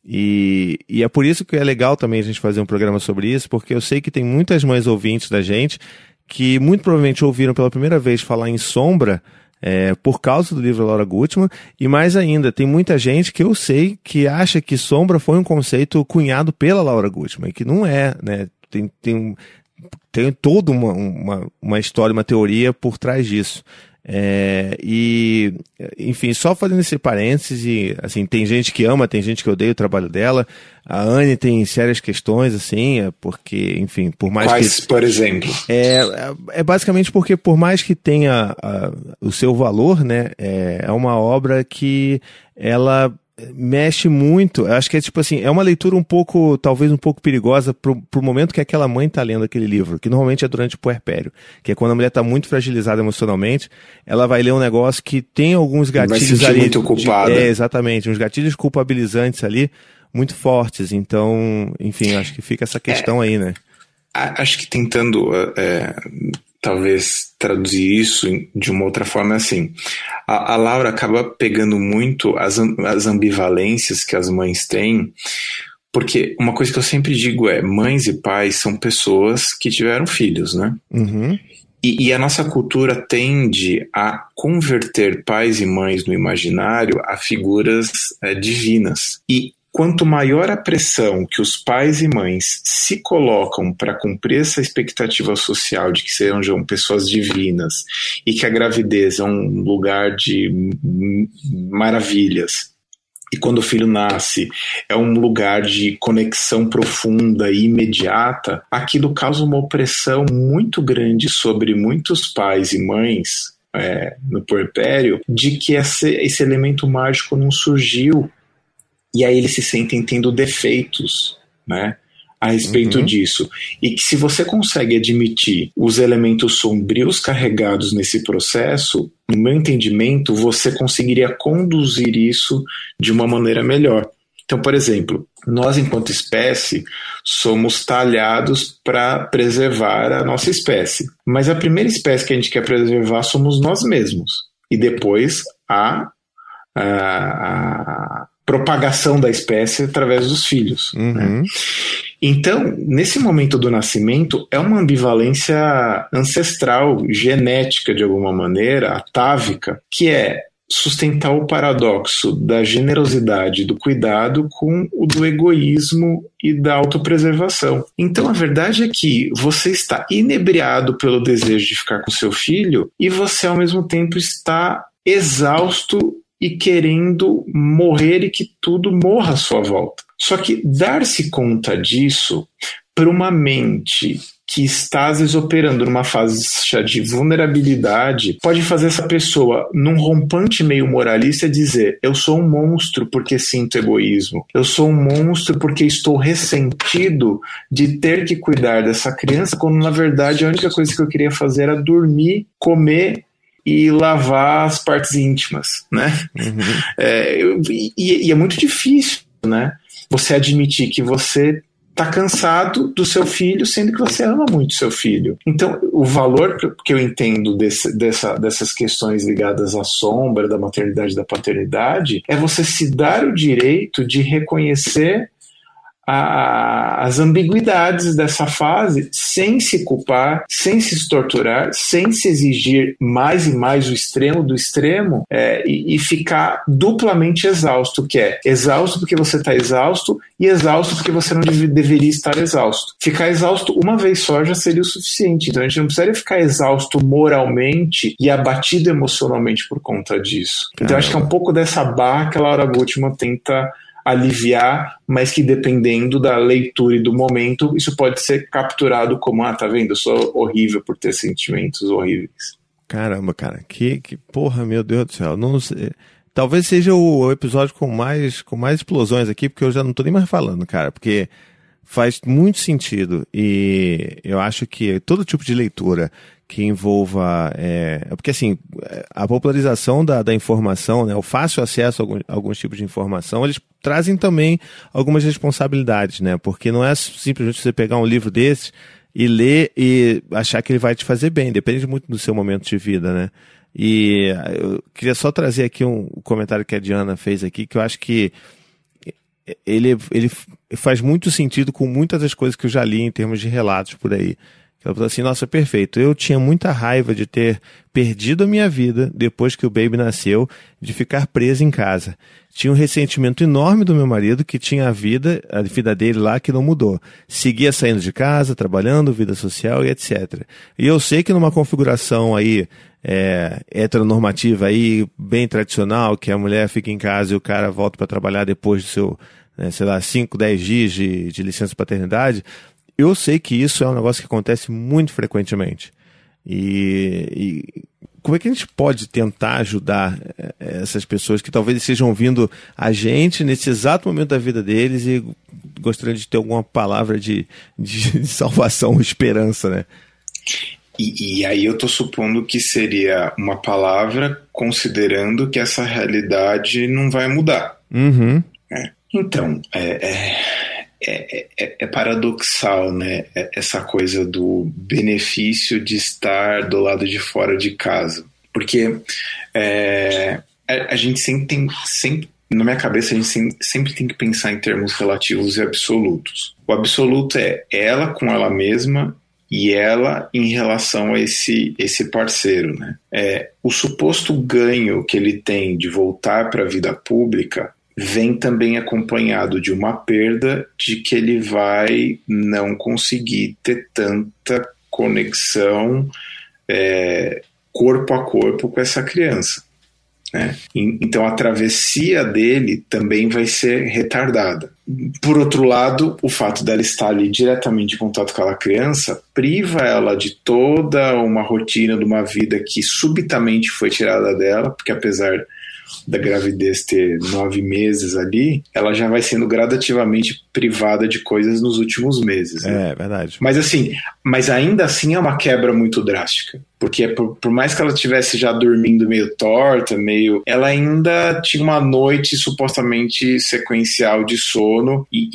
Speaker 1: E, e é por isso que é legal também a gente fazer um programa sobre isso, porque eu sei que tem muitas mães ouvintes da gente que muito provavelmente ouviram pela primeira vez falar em sombra é, por causa do livro da Laura Gutman, e mais ainda, tem muita gente que eu sei que acha que sombra foi um conceito cunhado pela Laura Gutman, que não é, né? Tem, tem, tem toda uma, uma, uma história, uma teoria por trás disso. É, e, enfim, só fazendo esse parênteses, assim, tem gente que ama, tem gente que odeia o trabalho dela. A Anne tem sérias questões, assim, é porque, enfim, por mais
Speaker 5: Quais,
Speaker 1: que...
Speaker 5: por exemplo?
Speaker 1: É, é basicamente porque, por mais que tenha a, o seu valor, né, é, é uma obra que ela mexe muito. Eu acho que é tipo assim, é uma leitura um pouco, talvez um pouco perigosa pro, pro momento que aquela mãe tá lendo aquele livro, que normalmente é durante o puerpério, que é quando a mulher tá muito fragilizada emocionalmente, ela vai ler um negócio que tem alguns gatilhos
Speaker 5: vai se sentir
Speaker 1: ali.
Speaker 5: muito culpada.
Speaker 1: De, é, exatamente, uns gatilhos culpabilizantes ali, muito fortes. Então, enfim, acho que fica essa questão é, aí, né?
Speaker 5: Acho que tentando... É... talvez traduzir isso de uma outra forma assim, a, a Laura acaba pegando muito as, as ambivalências que as mães têm, porque uma coisa que eu sempre digo é, mães e pais são pessoas que tiveram filhos, né?
Speaker 1: Uhum.
Speaker 5: E, e a nossa cultura tende a converter pais e mães no imaginário a figuras é, divinas. E quanto maior a pressão que os pais e mães se colocam para cumprir essa expectativa social de que sejam pessoas divinas e que a gravidez é um lugar de maravilhas, e quando o filho nasce é um lugar de conexão profunda e imediata, aquilo causa uma opressão muito grande sobre muitos pais e mães é, no puerpério, de que esse, esse elemento mágico não surgiu. E aí eles se sentem tendo defeitos, né? a respeito
Speaker 1: uhum.
Speaker 5: disso. E que se você consegue admitir os elementos sombrios carregados nesse processo, no meu entendimento, você conseguiria conduzir isso de uma maneira melhor. Então, por exemplo, nós, enquanto espécie, somos talhados para preservar a nossa espécie. Mas a primeira espécie que a gente quer preservar somos nós mesmos. E depois a, a, a propagação da espécie através dos filhos.
Speaker 1: Uhum.
Speaker 5: Né? Então, nesse momento do nascimento, é uma ambivalência ancestral, genética de alguma maneira, atávica, que é sustentar o paradoxo da generosidade, do cuidado com o do egoísmo e da autopreservação. Então a verdade é que você está inebriado pelo desejo de ficar com seu filho e você ao mesmo tempo está exausto e querendo morrer e que tudo morra à sua volta. Só que dar-se conta disso para uma mente que está às vezes operando numa fase de vulnerabilidade, pode fazer essa pessoa, num rompante meio moralista, dizer: eu sou um monstro porque sinto egoísmo, eu sou um monstro porque estou ressentido de ter que cuidar dessa criança, quando na verdade a única coisa que eu queria fazer era dormir, comer e lavar as partes íntimas, né? Uhum. É, eu, e, e é muito difícil, né? Você admitir que você está cansado do seu filho, sendo que você ama muito seu filho. Então, o valor que eu entendo desse, dessa, dessas questões ligadas à sombra, da maternidade e da paternidade, é você se dar o direito de reconhecer a, as ambiguidades dessa fase sem se culpar, sem se torturar, sem se exigir mais e mais o extremo do extremo, é, e, e ficar duplamente exausto, que é exausto porque você está exausto e exausto porque você não deve, deveria estar exausto. Ficar exausto uma vez só já seria o suficiente. Então a gente não precisaria ficar exausto moralmente e abatido emocionalmente por conta disso. Então eu acho que é um pouco dessa barra que a Laura Goldman tenta aliviar, mas que dependendo da leitura e do momento, isso pode ser capturado como: ah, tá vendo, eu sou horrível por ter sentimentos horríveis.
Speaker 1: Caramba, cara, que, que porra, meu Deus do céu, não sei. Talvez seja o episódio com mais, com mais explosões aqui, porque eu já não tô nem mais falando, cara, porque faz muito sentido, e eu acho que todo tipo de leitura que envolva, é, porque assim, a popularização da, da informação, né, o fácil acesso a alguns, a alguns tipos de informação, eles trazem também algumas responsabilidades, né, porque não é simplesmente você pegar um livro desse e ler e achar que ele vai te fazer bem, depende muito do seu momento de vida, né. E eu queria só trazer aqui um comentário que a Diana fez aqui, que eu acho que ele, ele faz muito sentido com muitas das coisas que eu já li em termos de relatos por aí. Ela falou assim: nossa, perfeito, eu tinha muita raiva de ter perdido a minha vida depois que o baby nasceu, de ficar preso em casa. Tinha um ressentimento enorme do meu marido, que tinha a vida, a vida dele lá, que não mudou. Seguia saindo de casa, trabalhando, vida social e etcétera. E eu sei que numa configuração aí é, heteronormativa, aí, bem tradicional, que a mulher fica em casa e o cara volta para trabalhar depois do seu, né, sei lá, cinco, dez dias de, de licença paternidade, eu sei que isso é um negócio que acontece muito frequentemente. E, e como é que a gente pode tentar ajudar essas pessoas que talvez estejam ouvindo a gente nesse exato momento da vida deles e gostariam de ter alguma palavra de, de, de salvação, esperança, né?
Speaker 5: E, e aí eu estou supondo que seria uma palavra considerando que essa realidade não vai mudar.
Speaker 1: Uhum.
Speaker 5: É. Então, é... é... É, é, é paradoxal, né? Essa coisa do benefício de estar do lado de fora de casa. Porque é, a, a gente sempre tem, sempre, na minha cabeça, a gente sempre, sempre tem que pensar em termos relativos e absolutos. O absoluto é ela com ela mesma e ela em relação a esse, esse parceiro, né? É, o suposto ganho que ele tem de voltar para a vida pública vem também acompanhado de uma perda de que ele vai não conseguir ter tanta conexão é, corpo a corpo com essa criança, né? Então a travessia dele também vai ser retardada. Por outro lado, o fato dela estar ali diretamente em contato com aquela criança priva ela de toda uma rotina, de uma vida que subitamente foi tirada dela, porque apesar da gravidez ter nove meses ali, ela já vai sendo gradativamente privada de coisas nos últimos meses. Né?
Speaker 1: É, verdade.
Speaker 5: Mas assim, mas ainda assim é uma quebra muito drástica. Porque por, por mais que ela estivesse já dormindo meio torta, meio... ela ainda tinha uma noite supostamente sequencial de sono e,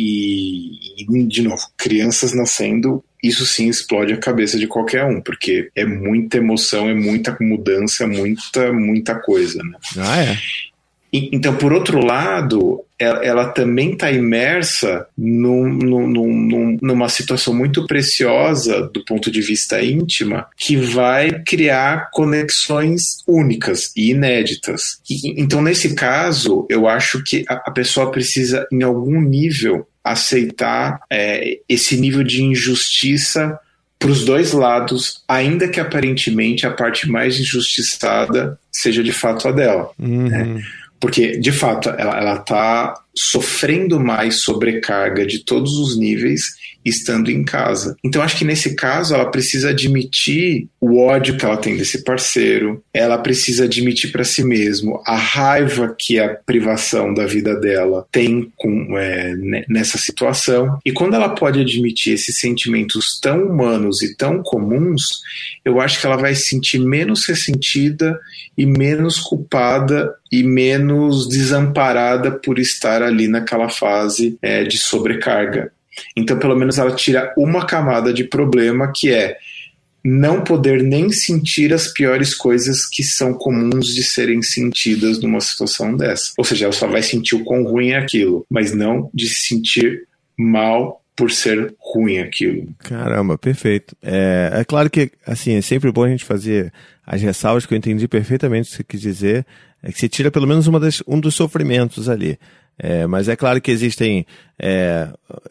Speaker 5: e, e, e de novo, crianças nascendo, isso sim explode a cabeça de qualquer um, porque é muita emoção, é muita mudança, é muita, muita coisa, né?
Speaker 1: Ah, é?
Speaker 5: E, então, por outro lado, ela, ela também está imersa num, num, num, numa situação muito preciosa do ponto de vista íntima, que vai criar conexões únicas e inéditas. E, então, nesse caso, eu acho que a, a pessoa precisa, em algum nível, aceitar é, esse nível de injustiça para os dois lados, ainda que aparentemente a parte mais injustiçada seja de fato a dela.
Speaker 1: Uhum.
Speaker 5: Né? Porque, de fato, ela está sofrendo mais sobrecarga de todos os níveis estando em casa. Então, acho que nesse caso ela precisa admitir o ódio que ela tem desse parceiro, ela precisa admitir para si mesmo a raiva que a privação da vida dela tem com, é, nessa situação. E quando ela pode admitir esses sentimentos tão humanos e tão comuns, eu acho que ela vai se sentir menos ressentida e menos culpada e menos desamparada por estar ali naquela fase é, de sobrecarga. Então, pelo menos ela tira uma camada de problema, que é não poder nem sentir as piores coisas que são comuns de serem sentidas numa situação dessa. Ou seja, ela só vai sentir o quão ruim é aquilo, mas não de se sentir mal por ser ruim aquilo.
Speaker 1: Caramba, perfeito. É, é claro que, assim, é sempre bom a gente fazer as ressalvas, que eu entendi perfeitamente o que você quis dizer, é que você tira pelo menos uma das, um dos sofrimentos ali. É, mas é claro que existem, é,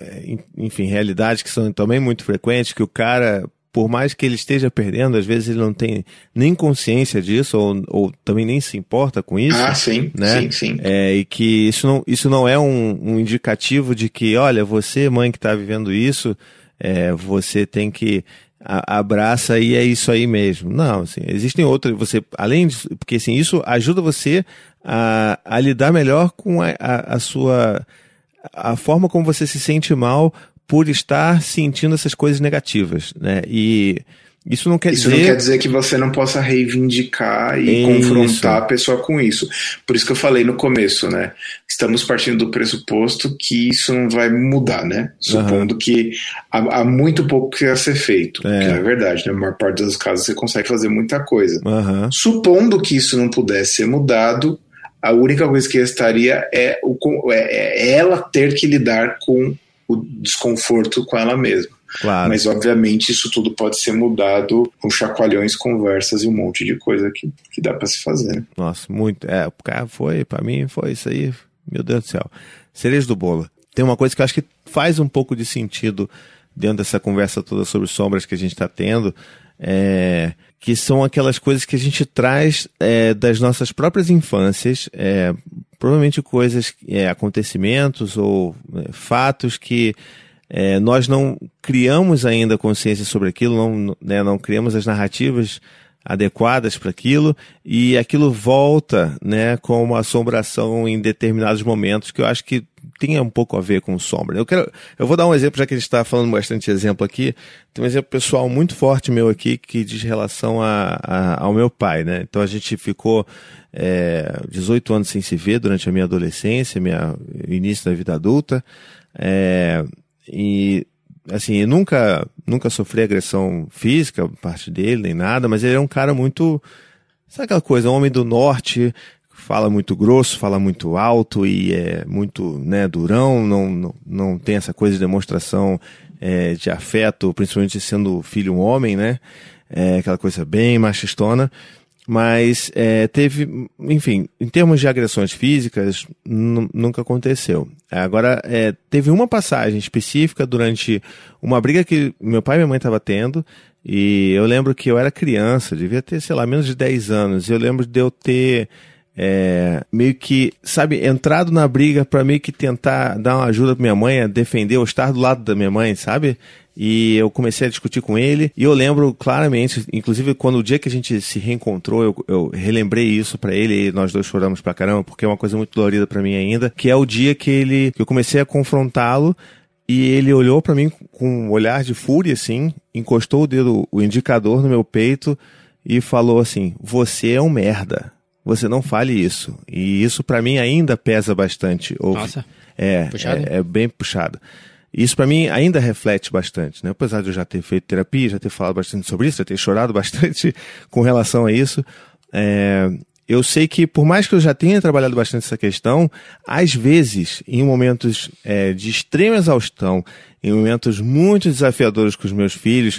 Speaker 1: enfim, realidades que são também muito frequentes, que o cara, por mais que ele esteja perdendo, às vezes ele não tem nem consciência disso, ou, ou também nem se importa com isso.
Speaker 5: Ah, sim,
Speaker 1: né?
Speaker 5: sim, sim.
Speaker 1: É, e que isso não, isso não é um, um indicativo de que, olha, você, mãe que está vivendo isso, é, você tem que a, abraça e é isso aí mesmo. Não, assim, existem outras, você, além disso, porque assim, isso ajuda você a, a lidar melhor com a, a, a sua, a forma como você se sente mal por estar sentindo essas coisas negativas, né? E isso não quer
Speaker 5: isso
Speaker 1: dizer...
Speaker 5: não quer dizer que você não possa reivindicar e isso. confrontar a pessoa com isso. Por isso que eu falei no começo, né? Estamos partindo do pressuposto que isso não vai mudar, né? Supondo uhum. que há, há muito pouco que a ser feito. É. Que não é verdade, né? Na maior parte dos casos você consegue fazer muita coisa.
Speaker 1: Uhum.
Speaker 5: Supondo que isso não pudesse ser mudado, a única coisa que restaria é, o, é, é ela ter que lidar com o desconforto com ela mesma.
Speaker 1: Claro.
Speaker 5: Mas obviamente isso tudo pode ser mudado com chacoalhões, conversas e um monte de coisa que, que dá pra se fazer, né?
Speaker 1: Nossa, muito. É, o cara foi, pra mim foi isso aí, meu Deus do céu. Cereja do bolo. Tem uma coisa que eu acho que faz um pouco de sentido dentro dessa conversa toda sobre sombras que a gente tá tendo, é, que são aquelas coisas que a gente traz é, das nossas próprias infâncias, é, provavelmente coisas, é, acontecimentos ou é, fatos que É, nós não criamos ainda consciência sobre aquilo, não, né, não criamos as narrativas adequadas para aquilo, e aquilo volta, né, com uma assombração em determinados momentos, que eu acho que tem um pouco a ver com sombra. Eu, quero, eu vou dar um exemplo, já que a gente está falando bastante exemplo aqui. Tem um exemplo pessoal muito forte meu aqui, que diz relação a, a, ao meu pai, né? Então a gente ficou é, dezoito anos sem se ver durante a minha adolescência, minha, início da vida adulta, é, e assim, eu nunca, nunca sofri agressão física por parte dele, nem nada, mas ele é um cara muito, sabe aquela coisa, um homem do norte, fala muito grosso, fala muito alto e é muito, né, durão, não, não, não tem essa coisa de demonstração é, de afeto, principalmente sendo filho um homem, né, é, aquela coisa bem machistona. Mas é, teve, enfim, em termos de agressões físicas, n- nunca aconteceu. Agora, é, teve uma passagem específica durante uma briga que meu pai e minha mãe estavam tendo, e eu lembro que eu era criança, devia ter, sei lá, menos de dez anos, e eu lembro de eu ter é, meio que, sabe, entrado na briga pra meio que tentar dar uma ajuda pra minha mãe a defender ou estar do lado da minha mãe, sabe? E eu comecei a discutir com ele, e eu lembro claramente, inclusive quando o dia que a gente se reencontrou, eu, eu relembrei isso pra ele, e nós dois choramos pra caramba, porque é uma coisa muito dolorida pra mim ainda, que é o dia que ele, que eu comecei a confrontá-lo, e ele olhou pra mim com um olhar de fúria, assim, encostou o dedo, o indicador no meu peito, e falou assim: você é um merda, você não fale isso. E isso pra mim ainda pesa bastante.
Speaker 6: Nossa,
Speaker 1: é,
Speaker 6: puxado,
Speaker 1: é, é bem puxado. Isso pra mim ainda reflete bastante, né? Apesar de eu já ter feito terapia, já ter falado bastante sobre isso, já ter chorado bastante com relação a isso, é, eu sei que por mais que eu já tenha trabalhado bastante essa questão, às vezes, em momentos é, de extrema exaustão, em momentos muito desafiadores com os meus filhos,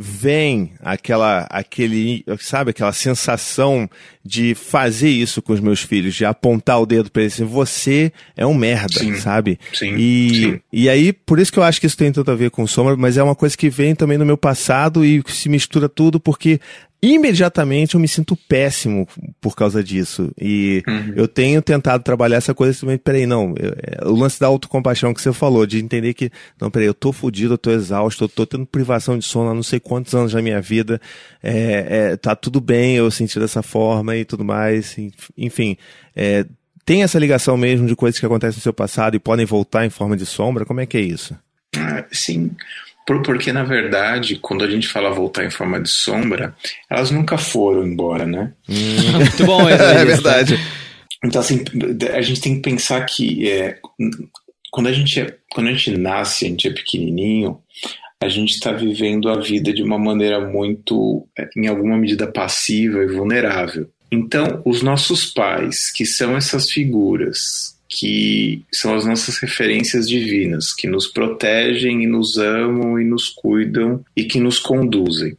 Speaker 1: vem aquela, aquele, sabe, aquela sensação de fazer isso com os meus filhos, de apontar o dedo para eles assim: você é um merda,
Speaker 5: sim,
Speaker 1: sabe?
Speaker 5: Sim,
Speaker 1: e,
Speaker 5: sim.
Speaker 1: e aí, por isso que eu acho que isso tem tanto a ver com Sombra, mas é uma coisa que vem também no meu passado e se mistura tudo, porque imediatamente eu me sinto péssimo por causa disso. E uhum. eu tenho tentado trabalhar essa coisa também. Peraí, não. Eu, é, o lance da autocompaixão que você falou, de entender que, não, peraí, eu tô fudido, eu tô exausto, eu tô tendo privação de sono há não sei quantos anos da minha vida. É, é, tá tudo bem eu sentir dessa forma e tudo mais. Enfim, é, tem essa ligação mesmo de coisas que acontecem no seu passado e podem voltar em forma de sombra? Como é que é isso?
Speaker 5: Ah, sim. Porque, na verdade, quando a gente fala voltar em forma de sombra, elas nunca foram embora, né?
Speaker 6: Hum, muito bom, isso,
Speaker 1: é verdade.
Speaker 5: Então, assim, a gente tem que pensar que é, quando, a gente é, quando a gente nasce, a gente é pequenininho, a gente está vivendo a vida de uma maneira muito, em alguma medida, passiva e vulnerável. Então, os nossos pais, que são essas figuras que são as nossas referências divinas, que nos protegem e nos amam e nos cuidam e que nos conduzem.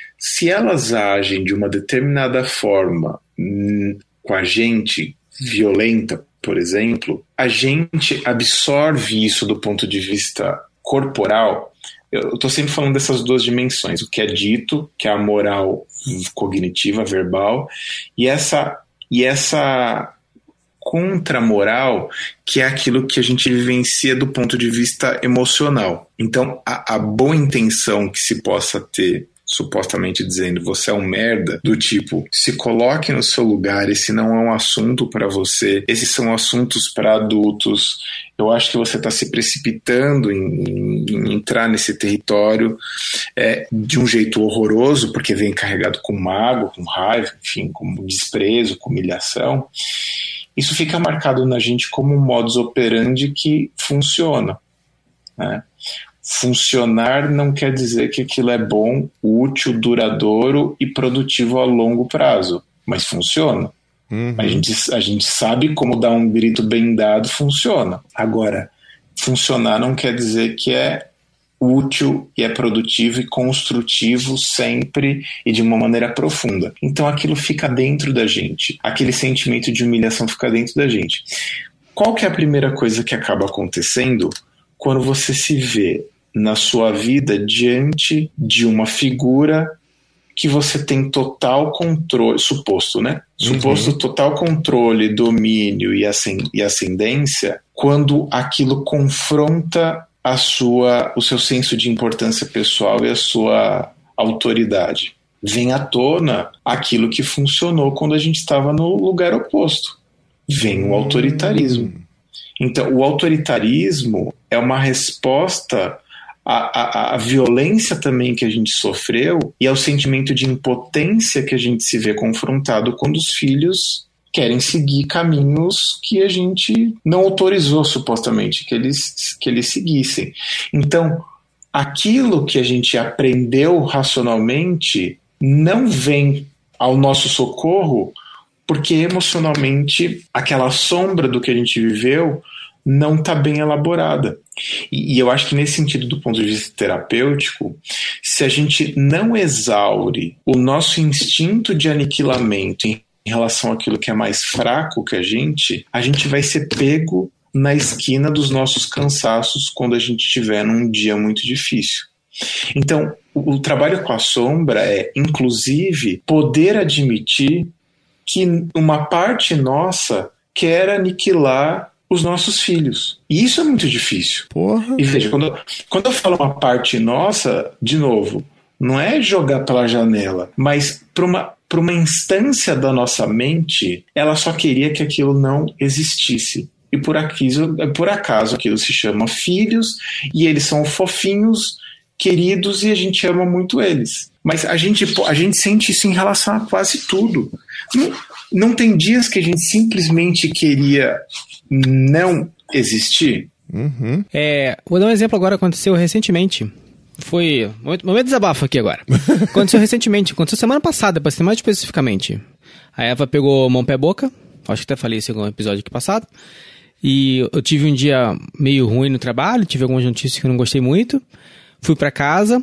Speaker 5: Se elas agem de uma determinada forma hum, com a gente, violenta, por exemplo, a gente absorve isso do ponto de vista corporal. Eu estou sempre falando dessas duas dimensões, o que é dito, que é a moral cognitiva, verbal, e essa, e essa contramoral, que é aquilo que a gente vivencia do ponto de vista emocional. Então, a, a boa intenção que se possa ter, supostamente dizendo você é um merda, do tipo, se coloque no seu lugar, esse não é um assunto para você, esses são assuntos para adultos, eu acho que você está se precipitando em, em, em entrar nesse território é, de um jeito horroroso, porque vem carregado com mágoa, com raiva, enfim, com desprezo, com humilhação. Isso fica marcado na gente como um modus operandi que funciona, né? Funcionar não quer dizer que aquilo é bom, útil, duradouro e produtivo a longo prazo, mas funciona. Uhum. A gente, a gente sabe como dar um grito bem dado, funciona. Agora, funcionar não quer dizer que é útil e é produtivo e construtivo sempre e de uma maneira profunda. Então aquilo fica dentro da gente, aquele sentimento de humilhação fica dentro da gente. Qual que é a primeira coisa que acaba acontecendo quando você se vê na sua vida diante de uma figura que você tem total controle, suposto, né? Uhum. Suposto total controle, domínio e ascendência, quando aquilo confronta a sua, o seu senso de importância pessoal e a sua autoridade. Vem à tona aquilo que funcionou quando a gente estava no lugar oposto. Vem o autoritarismo. Então, o autoritarismo é uma resposta à, à, à violência também que a gente sofreu e ao sentimento de impotência que a gente se vê confrontado quando os filhos querem seguir caminhos que a gente não autorizou, supostamente, que eles, que eles seguissem. Então, aquilo que a gente aprendeu racionalmente não vem ao nosso socorro porque emocionalmente aquela sombra do que a gente viveu não está bem elaborada. E, e eu acho que nesse sentido, do ponto de vista terapêutico, se a gente não exaure o nosso instinto de aniquilamento em em relação àquilo que é mais fraco que a gente, a gente vai ser pego na esquina dos nossos cansaços quando a gente estiver num dia muito difícil. Então, o, o trabalho com a sombra é, inclusive, poder admitir que uma parte nossa quer aniquilar os nossos filhos. E isso é muito difícil.
Speaker 1: Porra.
Speaker 5: E veja, quando, quando eu falo uma parte nossa, de novo, não é jogar pela janela, mas para uma, para uma instância da nossa mente, ela só queria que aquilo não existisse. E por acaso, por acaso aquilo se chama filhos, e eles são fofinhos, queridos, e a gente ama muito eles. Mas a gente, a gente sente isso em relação a quase tudo. Não, não tem dias que a gente simplesmente queria não existir?
Speaker 1: Uhum.
Speaker 6: É, vou dar um exemplo agora, aconteceu recentemente. Foi... Momento, momento de desabafo aqui agora. Aconteceu recentemente, aconteceu semana passada, para ser mais especificamente. A Eva pegou mão, pé, boca. Acho que até falei isso em algum episódio aqui passado. E eu tive um dia meio ruim no trabalho, tive algumas notícias que eu não gostei muito. Fui pra casa,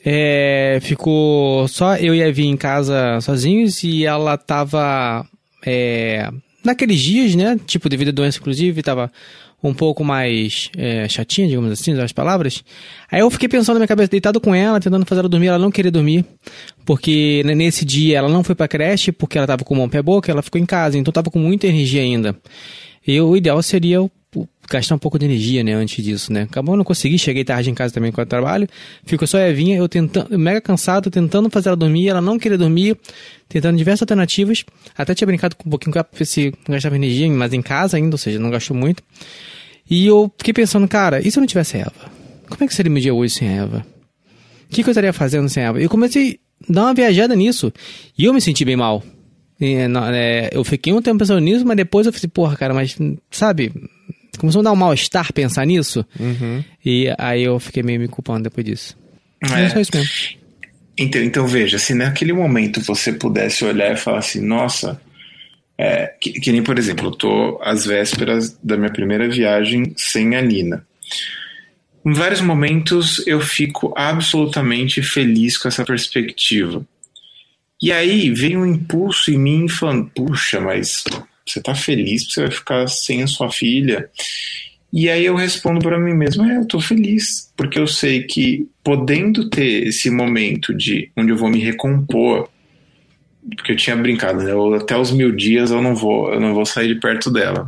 Speaker 6: é, ficou só eu e a Evi em casa sozinhos, e ela tava é, naqueles dias, né, tipo devido à doença inclusive, tava um pouco mais é, chatinha, digamos assim, as palavras. Aí eu fiquei pensando na minha cabeça, deitado com ela, tentando fazer ela dormir, ela não queria dormir, porque nesse dia ela não foi pra creche, porque ela tava com mão, pé, boca, ela ficou em casa, então tava com muita energia ainda. E o ideal seria eu gastar um pouco de energia, né, antes disso, né. Acabou, eu não consegui, cheguei tarde em casa também com o trabalho, ficou só a Evinha, eu tentando, mega cansado, tentando fazer ela dormir, ela não queria dormir, tentando diversas alternativas, até tinha brincado com um pouquinho com ela pra ver se gastava energia, mas em casa ainda, ou seja, não gastou muito. E eu fiquei pensando, cara, e se eu não tivesse a Eva? Como é que seria meu dia hoje sem a Eva? O que, que eu estaria fazendo sem a Eva? Eu comecei a dar uma viajada nisso, e eu me senti bem mal. E, não, é, eu fiquei um tempo pensando nisso, mas depois eu falei, porra, cara, mas, sabe, começou a dar um mal-estar pensar nisso.
Speaker 1: Uhum.
Speaker 6: E aí eu fiquei meio me culpando depois disso.
Speaker 5: É,
Speaker 6: é só isso mesmo.
Speaker 5: Então, então veja, se naquele momento você pudesse olhar e falar assim, nossa, é, que, que nem, por exemplo, eu tô às vésperas da minha primeira viagem sem a Nina. Em vários momentos eu fico absolutamente feliz com essa perspectiva. E aí vem um impulso em mim falando, puxa, mas você tá feliz porque você vai ficar sem a sua filha? E aí eu respondo para mim mesmo, é, eu tô feliz, porque eu sei que podendo ter esse momento de onde eu vou me recompor, porque eu tinha brincado, né? Eu, até os mil dias eu não vou, eu não vou sair de perto dela.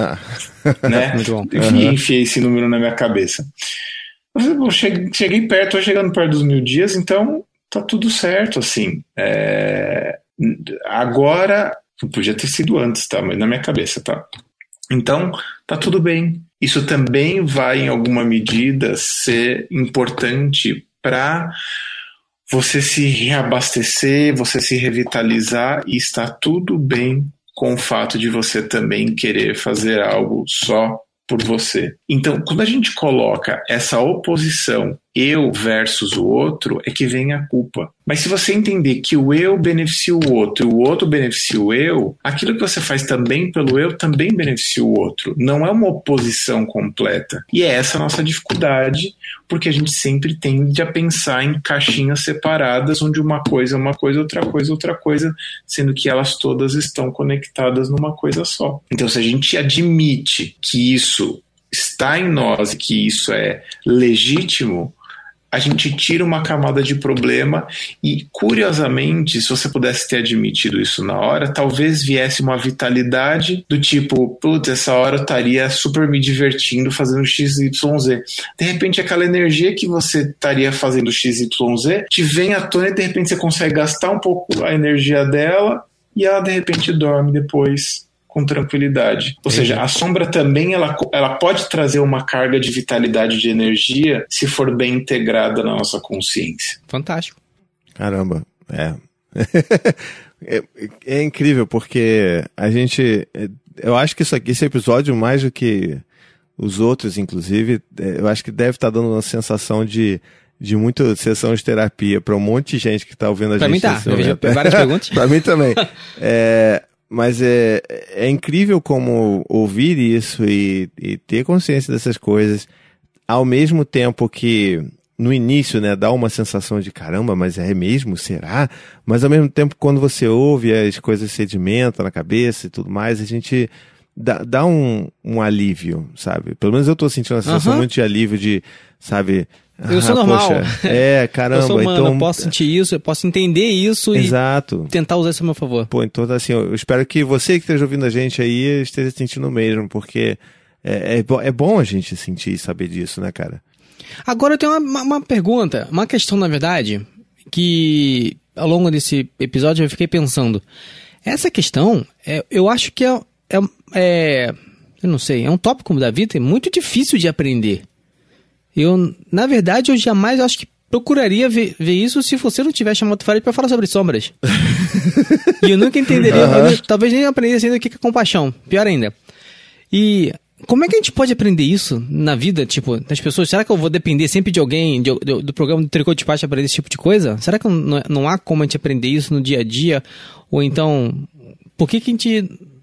Speaker 5: Né?
Speaker 6: Muito bom.
Speaker 5: Enfim, uhum. Enfiei esse número na minha cabeça. Eu cheguei, cheguei perto, tô chegando perto dos mil dias, então tá tudo certo, assim. É... Agora, podia ter sido antes, tá? Mas na minha cabeça, tá? Então, tá tudo bem. Isso também vai, em alguma medida, ser importante para você se reabastecer, você se revitalizar, e está tudo bem com o fato de você também querer fazer algo só por você. Então, quando a gente coloca essa oposição, eu versus o outro, é que vem a culpa. Mas se você entender que o eu beneficia o outro e o outro beneficia o eu, aquilo que você faz também pelo eu também beneficia o outro. Não é uma oposição completa. E é essa a nossa dificuldade, porque a gente sempre tende a pensar em caixinhas separadas, onde uma coisa é uma coisa, outra coisa é outra coisa, sendo que elas todas estão conectadas numa coisa só. Então, se a gente admite que isso está em nós, que isso é legítimo, a gente tira uma camada de problema e, curiosamente, se você pudesse ter admitido isso na hora, talvez viesse uma vitalidade do tipo, putz, essa hora eu estaria super me divertindo fazendo X Y Z. De repente, aquela energia que você estaria fazendo X Y Z te vem à tona e, de repente, você consegue gastar um pouco a energia dela e ela, de repente, dorme depois com tranquilidade. Ou seja, a sombra também ela, ela pode trazer uma carga de vitalidade, de energia, se for bem integrada na nossa consciência.
Speaker 6: Fantástico.
Speaker 1: Caramba, é. é, é incrível, porque a gente... Eu acho que isso aqui, esse episódio, mais do que os outros, inclusive, eu acho que deve estar dando uma sensação de... de muita sessão de terapia para um monte de gente que está ouvindo a
Speaker 6: pra
Speaker 1: gente.
Speaker 6: Pra mim tá, eu vejo várias perguntas.
Speaker 1: Para mim também. É... Mas é, é incrível como ouvir isso e, e ter consciência dessas coisas, ao mesmo tempo que no início, né, dá uma sensação de caramba, mas é mesmo? Será? Mas ao mesmo tempo, quando você ouve, as coisas sedimentam na cabeça e tudo mais, a gente dá, dá um, um alívio, sabe? Pelo menos eu tô sentindo uma sensação uhum. muito de alívio de, sabe...
Speaker 6: Eu sou
Speaker 1: ah,
Speaker 6: normal.
Speaker 1: Poxa. É, caramba.
Speaker 6: Eu sou humano,
Speaker 1: então...
Speaker 6: eu posso sentir isso, eu posso entender isso
Speaker 1: Exato.
Speaker 6: e tentar usar isso a meu favor.
Speaker 1: Pô, então assim, eu espero que você que esteja ouvindo a gente aí esteja sentindo o mesmo, porque é, é, bo- é bom a gente sentir e saber disso, né, cara?
Speaker 6: Agora eu tenho uma, uma pergunta, uma questão, na verdade, que ao longo desse episódio eu fiquei pensando. Essa questão, é, eu acho que é, é, é... Eu não sei, é um tópico da vida muito difícil de aprender. Eu, na verdade, eu jamais acho que procuraria ver, ver isso se você não tivesse chamado o Fred pra falar sobre sombras. E eu nunca entenderia,
Speaker 1: Uhum.
Speaker 6: eu, talvez nem aprendesse ainda o que é compaixão, pior ainda. E como é que a gente pode aprender isso na vida, tipo, das pessoas? Será que eu vou depender sempre de alguém, de, de, do programa do Tricô de Paz para aprender esse tipo de coisa? Será que não, não há como a gente aprender isso no dia a dia? Ou então, por que que a gente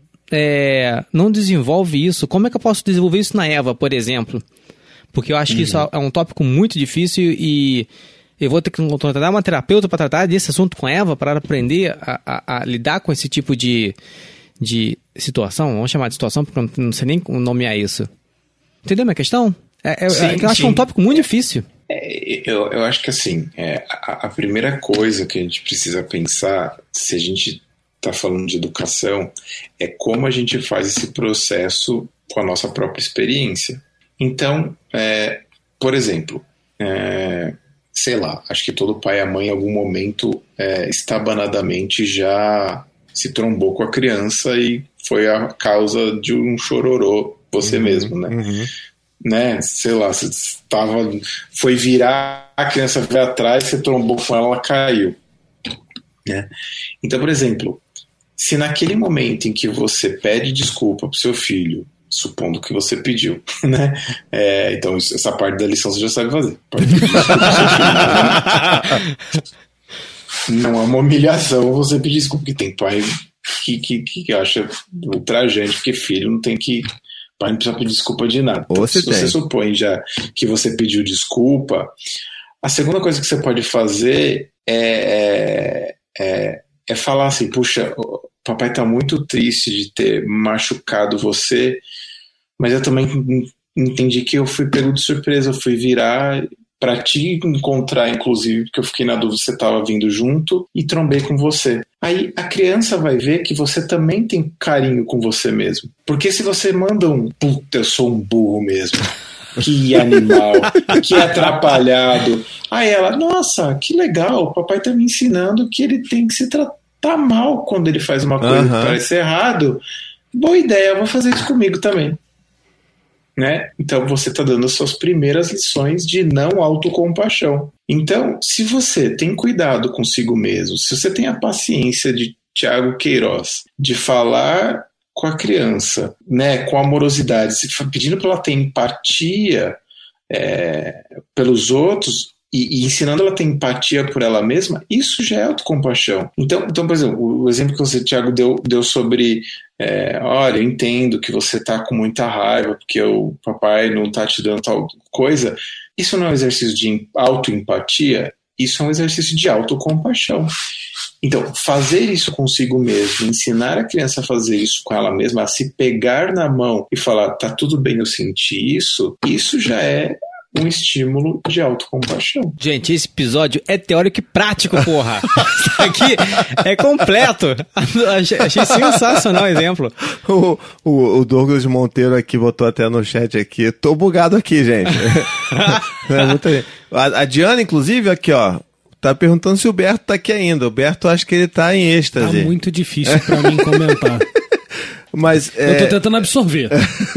Speaker 6: é, não desenvolve isso? Como é que eu posso desenvolver isso na Eva, por exemplo? Porque eu acho que isso é um tópico muito difícil e eu vou ter que contratar uma terapeuta para tratar desse assunto com a Eva, para aprender a, a, a lidar com esse tipo de, de situação. Vamos chamar de situação, porque eu não sei nem nomear isso. Entendeu a minha questão? É, é,
Speaker 5: Sim,
Speaker 6: é que eu acho
Speaker 5: sim.
Speaker 6: que é um tópico muito difícil.
Speaker 5: É, eu, eu acho que assim, é, a, a primeira coisa que a gente precisa pensar, se a gente está falando de educação, é como a gente faz esse processo com a nossa própria experiência. Então, é, por exemplo, é, sei lá, acho que todo pai e mãe em algum momento é, estabanadamente já se trombou com a criança e foi a causa de um chororô você
Speaker 1: Uhum,
Speaker 5: mesmo, né?
Speaker 1: uhum.
Speaker 5: Né? Sei lá, você tava, foi virar, a criança veio atrás, você trombou com ela, ela caiu. Né? Então, por exemplo, se naquele momento em que você pede desculpa pro seu filho, supondo que você pediu, né? É, então, isso- essa parte da lição você já sabe fazer. Pode pedir desculpa pro seu filho, né? Não é uma humilhação você pedir desculpa, porque tem pai que, que, que acha ultrajante, porque filho não tem que. Pai não precisa pedir desculpa de nada.
Speaker 1: Ou
Speaker 5: Então,
Speaker 1: você
Speaker 5: se você
Speaker 1: tem.
Speaker 5: supõe já que você pediu desculpa, a segunda coisa que você pode fazer é, é, é, é falar assim: puxa, o papai tá muito triste de ter machucado você, mas eu também entendi que eu fui pego de surpresa, eu fui virar para te encontrar, inclusive, porque eu fiquei na dúvida se você estava vindo junto e trombei com você. Aí a criança vai ver que você também tem carinho com você mesmo. Porque se você manda um puta, eu sou um burro mesmo, que animal, que atrapalhado, aí ela, nossa, que legal, o papai tá me ensinando que ele tem que se tratar mal quando ele faz uma coisa
Speaker 1: Aham.
Speaker 5: que parece errado. Boa ideia, eu vou fazer isso comigo também. Né? Então você está dando as suas primeiras lições de não autocompaixão. Então, se você tem cuidado consigo mesmo, se você tem a paciência de Tiago Queiroz de falar com a criança, né, com amorosidade, se pedindo para ela ter empatia é, pelos outros e, e ensinando ela a ter empatia por ela mesma, isso já é autocompaixão. Então, então por exemplo, o, o exemplo que você, Tiago, deu, deu sobre É, olha, eu entendo que você tá com muita raiva porque o papai não tá te dando tal coisa. Isso não é um exercício de autoempatia, isso é um exercício de autocompaixão. Então, fazer isso consigo mesmo, ensinar a criança a fazer isso com ela mesma, a se pegar na mão e falar, tá tudo bem, eu senti isso, isso já é um estímulo de autocompaixão.
Speaker 6: Gente, esse episódio é teórico e prático, porra. Isso aqui é completo. Achei, achei sensacional o exemplo.
Speaker 1: O, o, o Douglas Monteiro aqui botou até no chat aqui. Tô bugado aqui, gente. É muita gente. A, a Diana, inclusive, aqui, ó, tá perguntando se o Berto tá aqui ainda. O Berto, acho que ele tá em
Speaker 4: Tá
Speaker 1: êxtase.
Speaker 4: muito difícil pra mim comentar.
Speaker 1: Mas,
Speaker 4: Eu
Speaker 1: é,
Speaker 4: tô tentando absorver.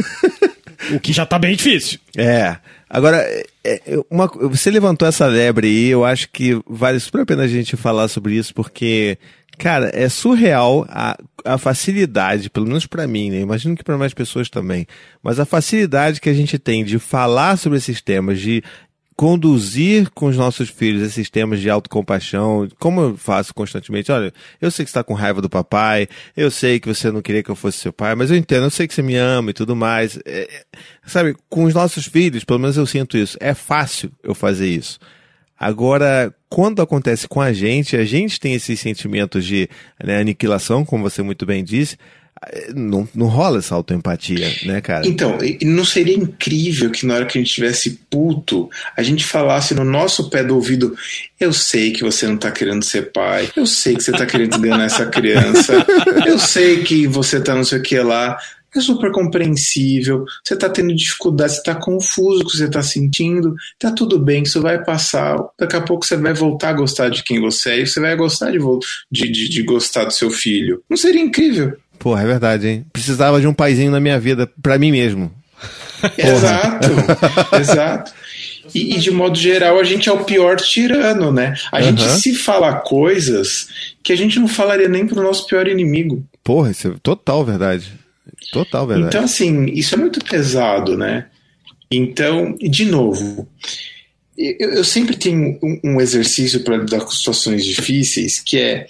Speaker 4: O que já tá bem difícil.
Speaker 1: é. Agora, é, é, uma, você levantou essa lebre aí, eu acho que vale super a pena a gente falar sobre isso, porque, cara, é surreal a, a facilidade, pelo menos pra mim, né? Imagino que pra mais pessoas também, mas a facilidade que a gente tem de falar sobre esses temas, de conduzir com os nossos filhos esses temas de autocompaixão, como eu faço constantemente. Olha, eu sei que você está com raiva do papai, eu sei que você não queria que eu fosse seu pai, mas eu entendo, eu sei que você me ama e tudo mais. É, sabe, com os nossos filhos, pelo menos eu sinto isso, é fácil eu fazer isso. Agora, quando acontece com a gente, a gente tem esses sentimentos de, né, aniquilação, como você muito bem disse, Não, não rola essa autoempatia, né, cara?
Speaker 5: Então, não seria incrível que na hora que a gente estivesse puto, a gente falasse no nosso pé do ouvido: eu sei que você não tá querendo ser pai, eu sei que você tá querendo enganar essa criança, eu sei que você tá não sei o que lá, é super compreensível, você tá tendo dificuldade, você tá confuso com o que você tá sentindo, tá tudo bem, isso vai passar, daqui a pouco você vai voltar a gostar de quem você é e você vai gostar de, de, de, de gostar do seu filho. Não seria incrível?
Speaker 1: Porra, é verdade, hein? Precisava de um paizinho na minha vida, pra mim mesmo.
Speaker 5: Exato, exato. E, e de modo geral a gente é o pior tirano, né? A uhum. gente se fala coisas que a gente não falaria nem pro nosso pior inimigo.
Speaker 1: Porra, isso é total verdade. Total verdade.
Speaker 5: Então, assim, isso é muito pesado, né? Então, de novo, eu, eu sempre tenho um, um exercício para lidar com situações difíceis, que é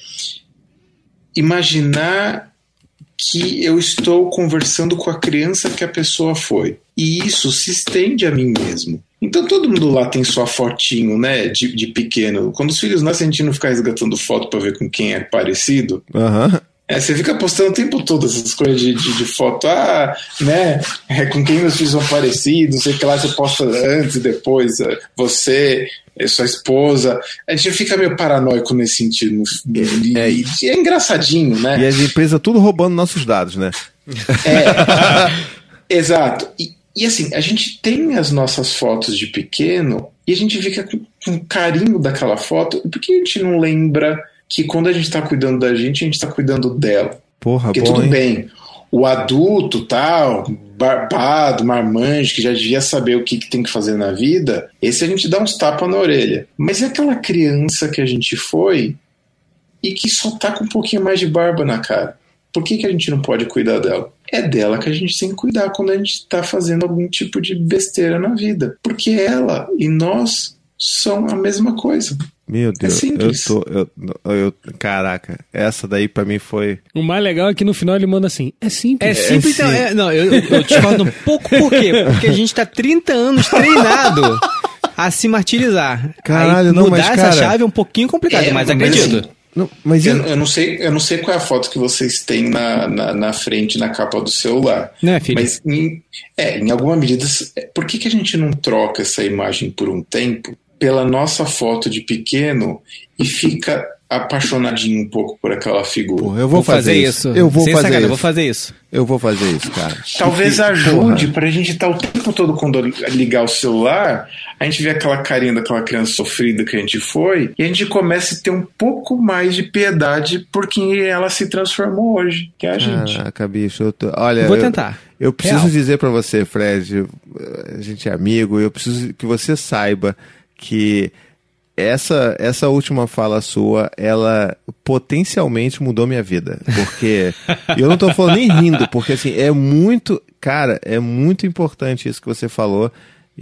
Speaker 5: imaginar que eu estou conversando com a criança que a pessoa foi. E isso se estende a mim mesmo. Então todo mundo lá tem sua fotinho, né, de, de pequeno. Quando os filhos nascem, a gente não fica resgatando foto para ver com quem é parecido.
Speaker 1: Aham. Uhum.
Speaker 5: É, você fica postando o tempo todo essas coisas de, de, de foto, ah, né, é, com quem meus filhos são parecidos, não sei o que lá, você posta antes e depois, você, sua esposa, a gente fica meio paranoico nesse sentido, e é, e é engraçadinho, né?
Speaker 1: E as empresas tudo roubando nossos dados, né?
Speaker 5: É, exato, e, e assim, a gente tem as nossas fotos de pequeno, e a gente fica com, com carinho daquela foto, por que a gente não lembra que quando a gente tá cuidando da gente, a gente tá cuidando dela?
Speaker 1: Porra,
Speaker 5: porque
Speaker 1: bom,
Speaker 5: tudo
Speaker 1: hein?
Speaker 5: bem, o adulto tal, barbado, marmanjo, que já devia saber o que, que tem que fazer na vida, esse a gente dá uns tapas na orelha. Mas é aquela criança que a gente foi e que só tá com um pouquinho mais de barba na cara. Por que, que a gente não pode cuidar dela? É dela que a gente tem que cuidar quando a gente tá fazendo algum tipo de besteira na vida. Porque ela e nós são a mesma coisa.
Speaker 1: Meu Deus,
Speaker 5: é simples.
Speaker 1: eu tô. Eu, eu, caraca, essa daí pra mim foi.
Speaker 4: O mais legal é que no final ele manda assim: é simples.
Speaker 6: É simples, é então. É, não, eu, eu discordo um pouco, por quê? Porque a gente tá trinta anos treinado a se martirizar.
Speaker 1: Caralho,
Speaker 6: Aí,
Speaker 1: não,
Speaker 6: mudar
Speaker 1: mas,
Speaker 6: essa
Speaker 1: cara,
Speaker 6: chave é um pouquinho complicado,
Speaker 5: é,
Speaker 6: mas
Speaker 5: mas
Speaker 6: acredito.
Speaker 5: Assim,
Speaker 1: não, mas
Speaker 5: eu, eu, não sei, eu não sei qual é a foto que vocês têm na, na, na frente, na capa do celular.
Speaker 6: Não é, filho?
Speaker 5: Mas, em, é, em alguma medida, por que, que a gente não troca essa imagem por um tempo pela nossa foto de pequeno e fica apaixonadinho um pouco por aquela figura?
Speaker 1: Porra, eu vou, vou fazer, fazer isso.
Speaker 6: isso.
Speaker 1: Eu vou
Speaker 6: Sem
Speaker 1: fazer
Speaker 6: sacana,
Speaker 1: isso.
Speaker 6: Eu vou fazer isso.
Speaker 1: Eu vou fazer isso, cara.
Speaker 5: Talvez
Speaker 1: Porque,
Speaker 5: ajude
Speaker 1: porra.
Speaker 5: pra gente estar tá o tempo todo, quando ligar o celular, a gente vê aquela carinha daquela criança sofrida que a gente foi, e a gente começa a ter um pouco mais de piedade por quem ela se transformou hoje, que é a gente.
Speaker 1: Caraca, bicho, eu tô... Olha,
Speaker 6: vou
Speaker 1: eu,
Speaker 6: tentar.
Speaker 1: Eu preciso
Speaker 6: Real.
Speaker 1: dizer pra você, Fred, a gente é amigo, eu preciso que você saiba que Essa, essa última fala sua, ela potencialmente mudou minha vida. Porque eu não tô falando nem rindo, porque assim, é muito, cara, é muito importante isso que você falou.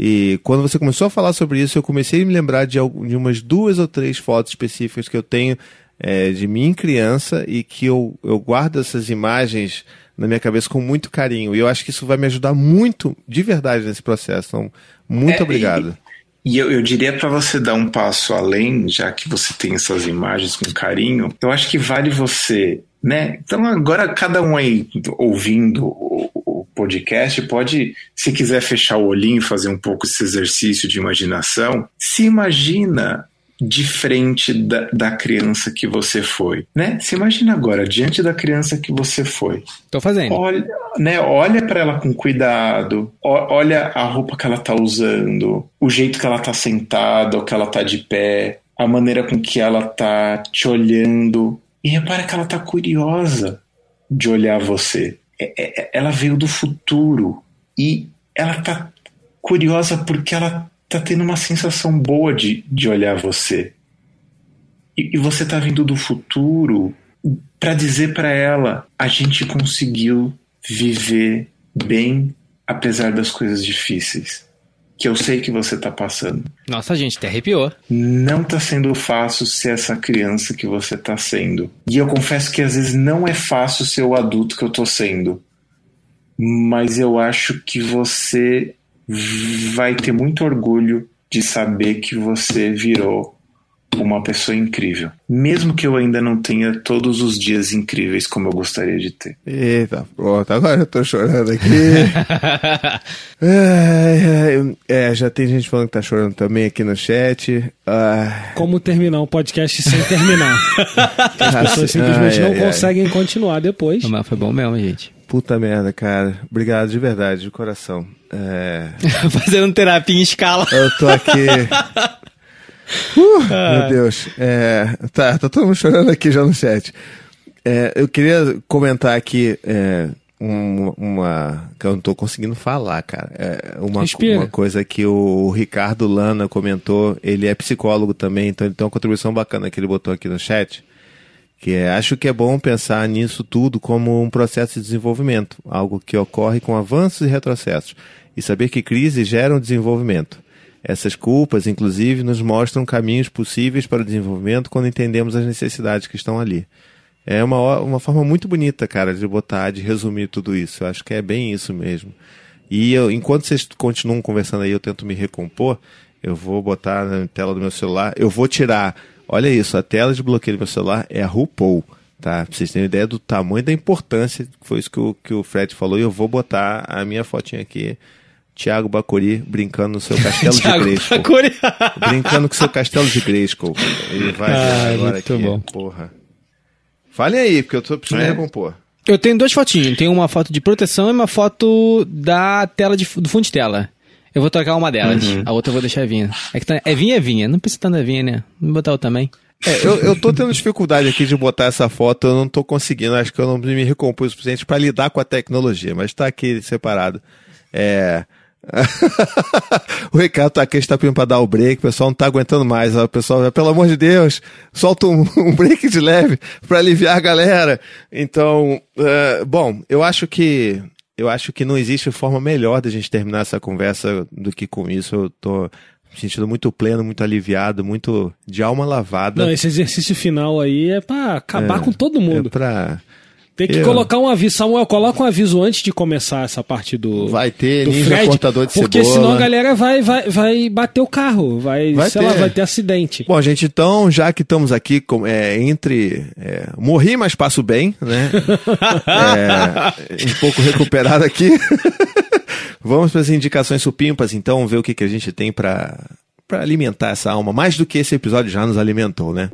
Speaker 1: E quando você começou a falar sobre isso, eu comecei a me lembrar de, de umas duas ou três fotos específicas que eu tenho é, de mim criança e que eu, eu guardo essas imagens na minha cabeça com muito carinho. E eu acho que isso vai me ajudar muito, de verdade, nesse processo. Então, muito
Speaker 5: é,
Speaker 1: obrigado.
Speaker 5: E... E eu, eu diria para você dar um passo além, já que você tem essas imagens com carinho, eu acho que vale você, né? Então agora cada um aí ouvindo o, o podcast pode, se quiser fechar o olhinho e fazer um pouco esse exercício de imaginação, se imagina de frente da, da criança que você foi, né? Se imagina agora, diante da criança que você foi.
Speaker 6: Tô fazendo.
Speaker 5: Olha, né, olha para ela com cuidado, olha a roupa que ela tá usando, o jeito que ela tá sentada ou que ela tá de pé, a maneira com que ela tá te olhando. E repara que ela tá curiosa de olhar você. É, é, ela veio do futuro e ela tá curiosa porque ela tá tendo uma sensação boa de, de olhar você. E, e você tá vindo do futuro para dizer para ela: a gente conseguiu viver bem apesar das coisas difíceis que eu sei que você tá passando.
Speaker 6: Nossa, gente, até arrepiou.
Speaker 5: Não tá sendo fácil ser essa criança que você tá sendo. E eu confesso que às vezes não é fácil ser o adulto que eu tô sendo. Mas eu acho que você vai ter muito orgulho de saber que você virou uma pessoa incrível. Mesmo que eu ainda não tenha todos os dias incríveis como eu gostaria de ter.
Speaker 1: Eita, pronto, agora eu tô chorando aqui. é, é, já tem gente falando que tá chorando também aqui no chat. Ah.
Speaker 4: Como terminar um podcast sem terminar? As pessoas simplesmente ai, não ai, conseguem ai. continuar depois.
Speaker 6: Mas foi bom mesmo, gente.
Speaker 1: Puta merda, cara. Obrigado de verdade, de coração. É...
Speaker 6: Fazendo terapia em escala.
Speaker 1: Eu tô aqui... Uh, ah. Meu Deus. É, tá, tá todo mundo chorando aqui já no chat. É, eu queria comentar aqui é, um, uma... que eu não tô conseguindo falar, cara. É, uma, uma coisa que o Ricardo Lana comentou. Ele é psicólogo também, então ele tem uma contribuição bacana que ele botou aqui no chat. Que é, acho que é bom pensar nisso tudo como um processo de desenvolvimento. Algo que ocorre com avanços e retrocessos. E saber que crises geram desenvolvimento. Essas culpas, inclusive, nos mostram caminhos possíveis para o desenvolvimento quando entendemos as necessidades que estão ali. É uma, uma forma muito bonita, cara, de botar, de resumir tudo isso. Eu acho que é bem isso mesmo. E eu, enquanto vocês continuam conversando aí, eu tento me recompor, eu vou botar na tela do meu celular, eu vou tirar, olha isso, a tela de bloqueio do meu celular é a RuPaul, tá? Pra vocês terem ideia do tamanho da importância, foi isso que o, que o Fred falou, e eu vou botar a minha fotinha aqui, Thiago Bacuri brincando no seu castelo de Grayskull. Brincando com seu castelo de Grayskull. Ele vai ah, agora aqui. Bom. Porra. Falem aí, porque eu tô precisando é. recompor.
Speaker 6: Eu tenho duas fotinhas. Tem uma foto de proteção e uma foto da tela de, do fundo de tela. Eu vou trocar uma delas. Uhum. A outra eu vou deixar vinha. É que tá, é vinha, é vinha. Não precisa tanto vinha, né? Vou botar outra também.
Speaker 1: É, eu, eu tô tendo dificuldade aqui de botar essa foto. Eu não tô conseguindo. Acho que eu não me recompus o suficiente pra lidar com a tecnologia. Mas tá aqui separado. É... O Ricardo tá aqui, está pedindo pra dar o break, o pessoal não tá aguentando mais, ó. O pessoal, pelo amor de Deus, solta um, um break de leve pra aliviar a galera. Então, uh, bom, eu acho que eu acho que não existe forma melhor da gente terminar essa conversa do que com isso. Eu tô me sentindo muito pleno, muito aliviado, muito de alma lavada.
Speaker 4: Não, esse exercício final aí é pra acabar é, com todo mundo.
Speaker 1: É pra...
Speaker 4: Tem que eu... colocar um aviso. Samuel, coloca um aviso antes de começar essa parte do
Speaker 1: Vai ter
Speaker 4: do
Speaker 1: ninja
Speaker 4: Fred,
Speaker 1: cortador de
Speaker 4: porque
Speaker 1: cebola.
Speaker 4: Senão a galera vai, vai, vai bater o carro. Vai,
Speaker 1: vai
Speaker 4: sei
Speaker 1: ter.
Speaker 4: lá, vai ter acidente.
Speaker 1: Bom, gente, então, já que estamos aqui com, é, entre... É, morri, mas passo bem, né? é, um pouco recuperado aqui. Vamos para as indicações supimpas, então, ver o que, que a gente tem para para alimentar essa alma. Mais do que esse episódio já nos alimentou, né?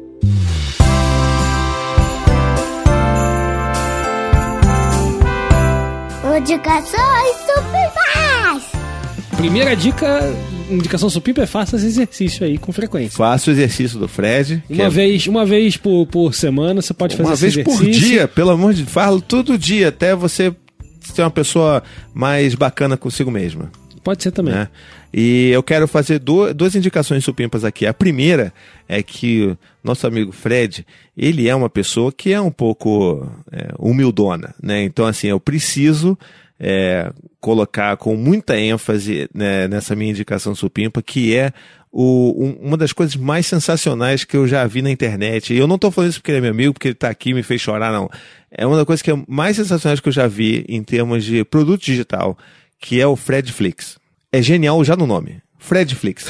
Speaker 3: Indicações supimpas!
Speaker 4: Primeira dica, indicação supimpa é faça esse exercício aí com frequência.
Speaker 1: Faça o exercício do Fred.
Speaker 4: Uma
Speaker 1: é...
Speaker 4: vez, uma vez por, por semana você pode fazer
Speaker 1: uma
Speaker 4: esse exercício.
Speaker 1: Uma vez por dia, pelo amor de Deus. Fala todo dia, até você ser uma pessoa mais bacana consigo mesma.
Speaker 4: Pode ser também.
Speaker 1: Né? E eu quero fazer duas, duas indicações supimpas aqui. A primeira é que o nosso amigo Fred, ele é uma pessoa que é um pouco é, humildona, né? Então, assim, eu preciso é, colocar com muita ênfase, né, nessa minha indicação supimpa, que é o, um, uma das coisas mais sensacionais que eu já vi na internet. E eu não estou falando isso porque ele é meu amigo, porque ele está aqui e me fez chorar, não. É uma das coisas que é mais sensacionais que eu já vi em termos de produto digital, que é o Fredflix. É genial já no nome. Fredflix.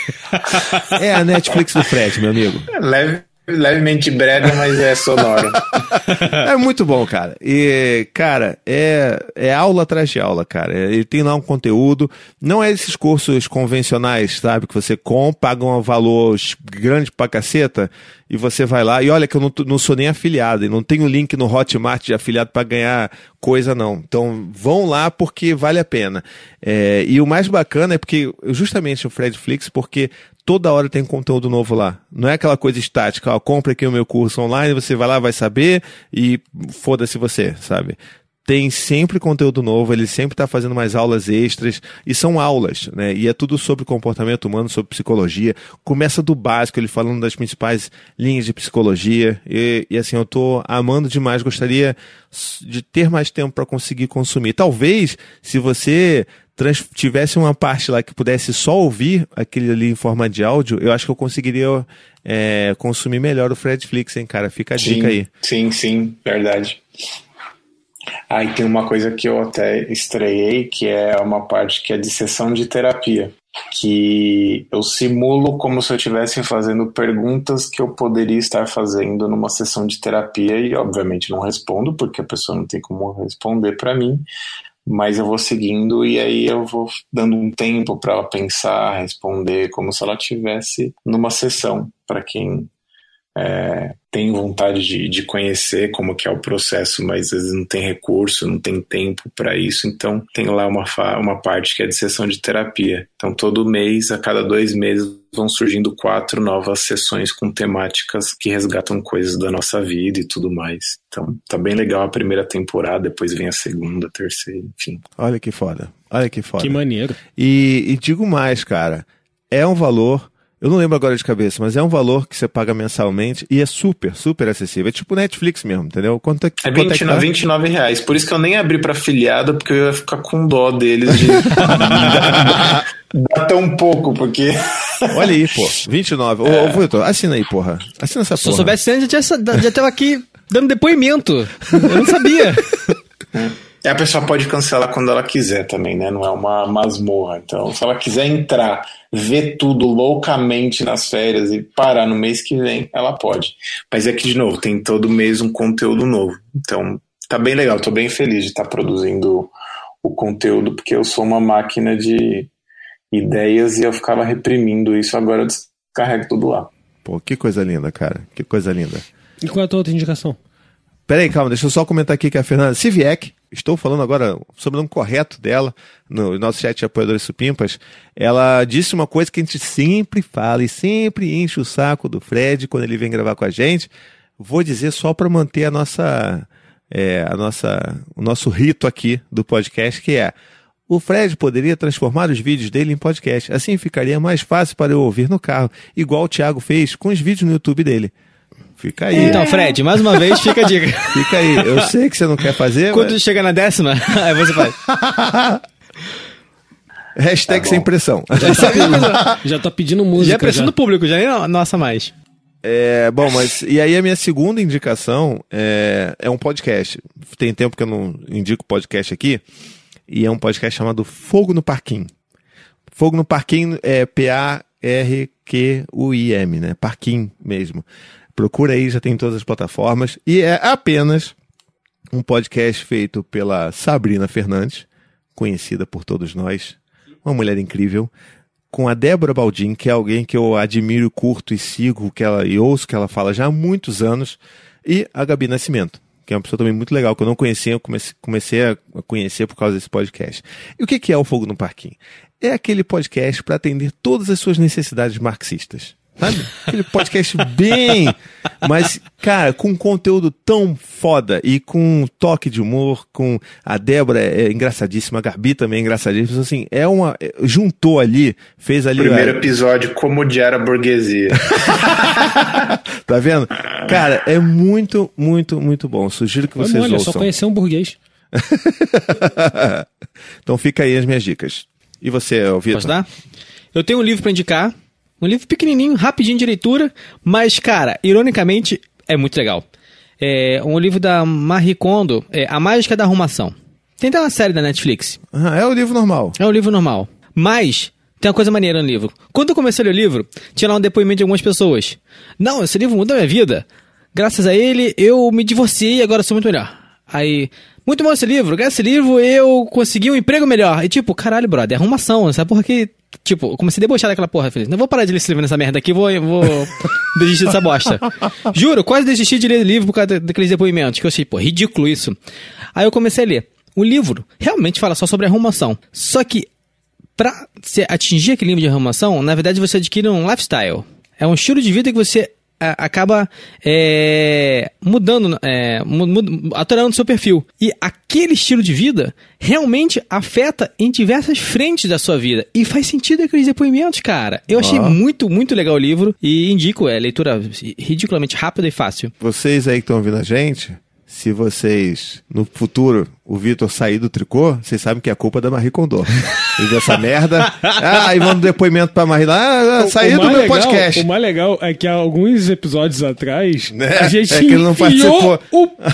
Speaker 1: É a Netflix do Fred, meu amigo.
Speaker 5: Leve, levemente brega, mas é sonoro.
Speaker 1: É muito bom, cara. E, cara, é, é aula atrás de aula, cara. Ele tem lá um conteúdo. Não é esses cursos convencionais, sabe? Que você compra, paga um valor grande pra caceta e você vai lá. E olha que eu não, não sou nem afiliado. E não tenho link no Hotmart de afiliado pra ganhar coisa, não. Então, vão lá porque vale a pena. É, e o mais bacana é porque, justamente o Fredflix, porque toda hora tem conteúdo novo lá. Não é aquela coisa estática, ó, compra aqui o meu curso online, você vai lá, vai saber e foda-se você, sabe? Tem sempre conteúdo novo, ele sempre está fazendo mais aulas extras, e são aulas, né? E é tudo sobre comportamento humano, sobre psicologia. Começa do básico, ele falando das principais linhas de psicologia, e, e assim, eu tô amando demais, gostaria de ter mais tempo para conseguir consumir. Talvez, se você trans- tivesse uma parte lá que pudesse só ouvir aquele ali em forma de áudio, eu acho que eu conseguiria é, consumir melhor o Fredflix, hein, cara? Fica a
Speaker 5: sim,
Speaker 1: dica aí.
Speaker 5: Sim, sim, verdade. Ah, e tem uma coisa que eu até estreiei, que é uma parte que é de sessão de terapia, que eu simulo como se eu estivesse fazendo perguntas que eu poderia estar fazendo numa sessão de terapia e obviamente não respondo, porque a pessoa não tem como responder para mim, mas eu vou seguindo e aí eu vou dando um tempo para ela pensar, responder, como se ela estivesse numa sessão, para quem é, tem vontade de, de conhecer como que é o processo, mas às vezes não tem recurso, não tem tempo para isso, então tem lá uma, fa- uma parte que é de sessão de terapia. Então todo mês, a cada dois meses, vão surgindo quatro novas sessões com temáticas que resgatam coisas da nossa vida e tudo mais. Então tá bem legal a primeira temporada, depois vem a segunda, a terceira, enfim.
Speaker 1: Olha que foda, olha que foda.
Speaker 4: Que maneiro.
Speaker 1: E, e digo mais, cara, é um valor... Eu não lembro agora de cabeça, mas é um valor que você paga mensalmente e é super, super acessível. É tipo Netflix mesmo, entendeu? Quanto é,
Speaker 5: É
Speaker 1: quanto
Speaker 5: vinte,
Speaker 1: é que tá?
Speaker 5: vinte e nove reais. Por isso que eu nem abri pra afiliado, porque eu ia ficar com dó deles de dar, dar tão pouco, porque...
Speaker 1: Olha aí, pô, vinte e nove. Ô, ô, Vitor, assina aí, porra. Assina essa
Speaker 6: Se
Speaker 1: porra.
Speaker 6: eu soubesse antes, eu já, já tava aqui dando depoimento. Eu não sabia.
Speaker 5: E a pessoa pode cancelar quando ela quiser também, né? Não é uma masmorra. Então, se ela quiser entrar, ver tudo loucamente nas férias e parar no mês que vem, ela pode. Mas é que, de novo, tem todo mês um conteúdo novo. Então, tá bem legal. Tô bem feliz de estar produzindo o conteúdo, porque eu sou uma máquina de ideias e eu ficava reprimindo isso. Agora eu descarrego tudo lá.
Speaker 1: Pô, que coisa linda, cara. Que coisa linda.
Speaker 4: E qual é a tua outra indicação?
Speaker 1: Peraí, calma, deixa eu só comentar aqui que a Fernanda Siviec, estou falando agora o sobrenome correto dela, no nosso chat de apoiadores supimpas, ela disse uma coisa que a gente sempre fala e sempre enche o saco do Fred quando ele vem gravar com a gente. Vou dizer só para manter a nossa, é, a nossa, o nosso rito aqui do podcast, que é: o Fred poderia transformar os vídeos dele em podcast, assim ficaria mais fácil para eu ouvir no carro, igual o Thiago fez com os vídeos no YouTube dele. Fica aí.
Speaker 6: Então, Fred, mais uma vez, fica a dica.
Speaker 1: Fica aí. Eu sei que você não quer fazer,
Speaker 6: Quando
Speaker 1: mas...
Speaker 6: chega na décima, aí você faz.
Speaker 1: Hashtag
Speaker 5: Tá
Speaker 1: sem pressão.
Speaker 4: Já tá pedindo, já tá pedindo música.
Speaker 6: Já é pressão do público, já nem nossa mais.
Speaker 1: É, bom, mas... E aí a minha segunda indicação é, é um podcast. Tem tempo que eu não indico podcast aqui. E é um podcast chamado Fogo no Parquinho. Fogo no Parquinho é P A R Q U I M, né? Parquinho mesmo. Procura aí, já tem em todas as plataformas. E é apenas um podcast feito pela Sabrina Fernandes, conhecida por todos nós, uma mulher incrível, com a Débora Baldin, que é alguém que eu admiro, curto e sigo, que ela, e ouço que ela fala já há muitos anos, e a Gabi Nascimento, que é uma pessoa também muito legal, que eu não conhecia, eu comecei, comecei a conhecer por causa desse podcast. E o que, que é o Fogo no Parquinho? É aquele podcast para atender todas as suas necessidades marxistas. Sabe? Aquele podcast bem... Mas, cara, com um conteúdo tão foda e com um toque de humor, com a Débora é engraçadíssima, a Gabi também é engraçadíssima, assim, é uma... Juntou ali, fez ali...
Speaker 5: Primeiro
Speaker 1: a...
Speaker 5: episódio, Como Odiar a Burguesia.
Speaker 1: Tá vendo? Cara, é muito, muito, muito bom. Sugiro que vocês
Speaker 4: Olha,
Speaker 1: ouçam.
Speaker 4: só conhecer um burguês.
Speaker 1: Então fica aí as minhas dicas. E você, Vitor?
Speaker 6: Posso dar? Eu tenho um livro pra indicar. Um livro pequenininho, rapidinho de leitura, mas, cara, ironicamente, é muito legal. É um livro da Marie Kondo, é A Mágica da Arrumação. Tem até uma série da Netflix.
Speaker 1: Ah, é o livro normal.
Speaker 6: É um livro normal. Mas tem uma coisa maneira no livro. Quando eu comecei a ler o livro, tinha lá um depoimento de algumas pessoas. Não, esse livro mudou a minha vida. Graças a ele, eu me divorciei e agora sou muito melhor. Aí, muito bom esse livro. Graças a esse livro, eu consegui um emprego melhor. E tipo, caralho, brother, é arrumação. Sabe por que... Tipo, eu comecei a debochar daquela porra, Feliz. Não vou parar de ler esse livro nessa merda aqui, vou, vou desistir dessa bosta. Juro, quase desisti de ler o livro por causa daqueles depoimentos, que eu achei, pô, ridículo isso. Aí eu comecei a ler. O livro realmente fala só sobre arrumação. Só que, pra você atingir aquele nível de arrumação, na verdade você adquire um lifestyle. É um estilo de vida que você a, acaba é, mudando, é, mud, alterando o seu perfil. E aquele estilo de vida realmente afeta em diversas frentes da sua vida. E faz sentido aqueles depoimentos, cara. Eu achei
Speaker 1: oh.
Speaker 6: muito, muito legal o livro. E indico, é leitura ridiculamente rápida e fácil.
Speaker 1: Vocês aí que estão ouvindo a gente, se vocês, no futuro, o Vitor sair do tricô, vocês sabem que é culpa da Marie Kondo. Ele viu essa merda, ah, aí manda um depoimento pra Marie lá, ah, saiu do meu
Speaker 7: legal,
Speaker 1: podcast.
Speaker 7: O mais legal é que há alguns episódios atrás,
Speaker 1: né?
Speaker 7: a gente
Speaker 1: é que ele não participou.
Speaker 7: o pau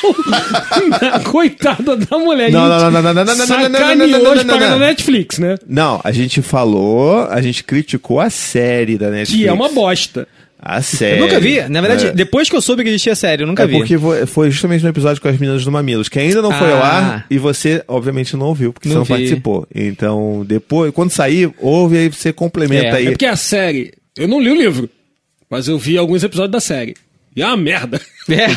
Speaker 7: na coitada da mulher.
Speaker 1: Não, não, não, não, não, não, não, não,
Speaker 7: sacaneou de pagar na Netflix, né?
Speaker 1: Não, a gente falou, a gente criticou a série da Netflix.
Speaker 7: Que é uma bosta.
Speaker 1: A série.
Speaker 6: Eu nunca vi. Na verdade,
Speaker 1: é.
Speaker 6: depois que eu soube que existia a série, eu nunca
Speaker 1: é
Speaker 6: vi.
Speaker 1: porque foi justamente no episódio com as meninas do Mamilos, que ainda não foi
Speaker 6: Ah.
Speaker 1: ao ar, e você, obviamente, não ouviu, porque
Speaker 6: Não
Speaker 1: você não
Speaker 6: vi.
Speaker 1: participou. Então, depois, quando sair, ouve aí, você complementa
Speaker 6: É,
Speaker 1: aí.
Speaker 7: É porque a série, eu não li o livro, mas eu vi alguns episódios da série. E é uma merda.
Speaker 6: É.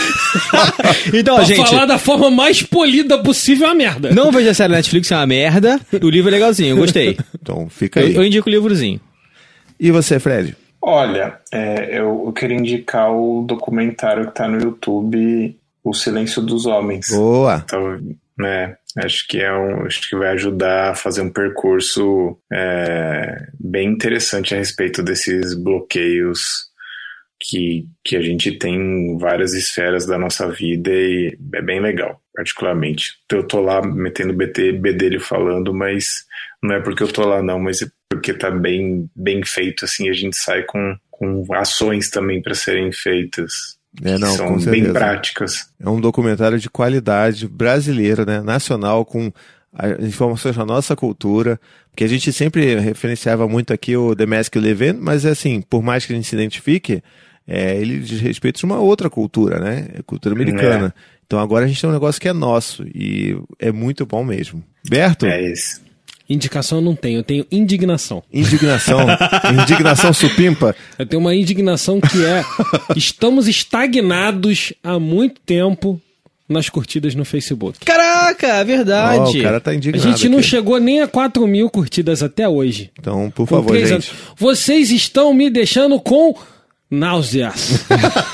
Speaker 6: Então,
Speaker 7: Pra
Speaker 6: gente,
Speaker 7: falar da forma mais polida possível, é uma merda.
Speaker 6: não veja a série na Netflix, é uma merda. O livro é legalzinho, eu gostei.
Speaker 1: Então, fica
Speaker 6: Eu,
Speaker 1: aí.
Speaker 6: eu indico o livrozinho.
Speaker 1: E você, Fred?
Speaker 5: Olha, é, eu, eu queria indicar o documentário que tá no YouTube, O Silêncio dos Homens.
Speaker 1: Boa.
Speaker 5: Então, né, acho que é um, acho que vai ajudar a fazer um percurso é, bem interessante a respeito desses bloqueios que, que a gente tem em várias esferas da nossa vida e é bem legal, particularmente. Eu tô lá metendo B T, bedelho falando, mas não é porque eu tô lá não, mas é porque tá bem, bem feito, assim, a gente sai com, com ações também para serem feitas.
Speaker 1: É, não,
Speaker 5: que são
Speaker 1: com
Speaker 5: bem
Speaker 1: certeza.
Speaker 5: práticas.
Speaker 1: É um documentário de qualidade brasileira, né? Nacional, com as informações da nossa cultura, porque a gente sempre referenciava muito aqui o The Masked Event, mas assim, por mais que a gente se identifique, é, ele diz respeito a uma outra cultura, né? É cultura americana.
Speaker 5: É.
Speaker 1: Então agora a gente tem um negócio que é nosso e é muito bom mesmo. Berto?
Speaker 5: É isso.
Speaker 7: Indicação eu não tenho, eu tenho indignação.
Speaker 1: Indignação. Indignação supimpa.
Speaker 7: Eu tenho uma indignação que é: estamos estagnados há muito tempo nas curtidas no Facebook.
Speaker 6: Caraca, verdade.
Speaker 1: Ó, o cara tá
Speaker 7: A
Speaker 1: indignado
Speaker 7: gente não
Speaker 1: aqui.
Speaker 7: chegou nem a quatro mil curtidas até hoje.
Speaker 1: Então, por
Speaker 7: Com
Speaker 1: favor,
Speaker 7: três
Speaker 1: gente.
Speaker 7: anos. Vocês estão me deixando com náuseas.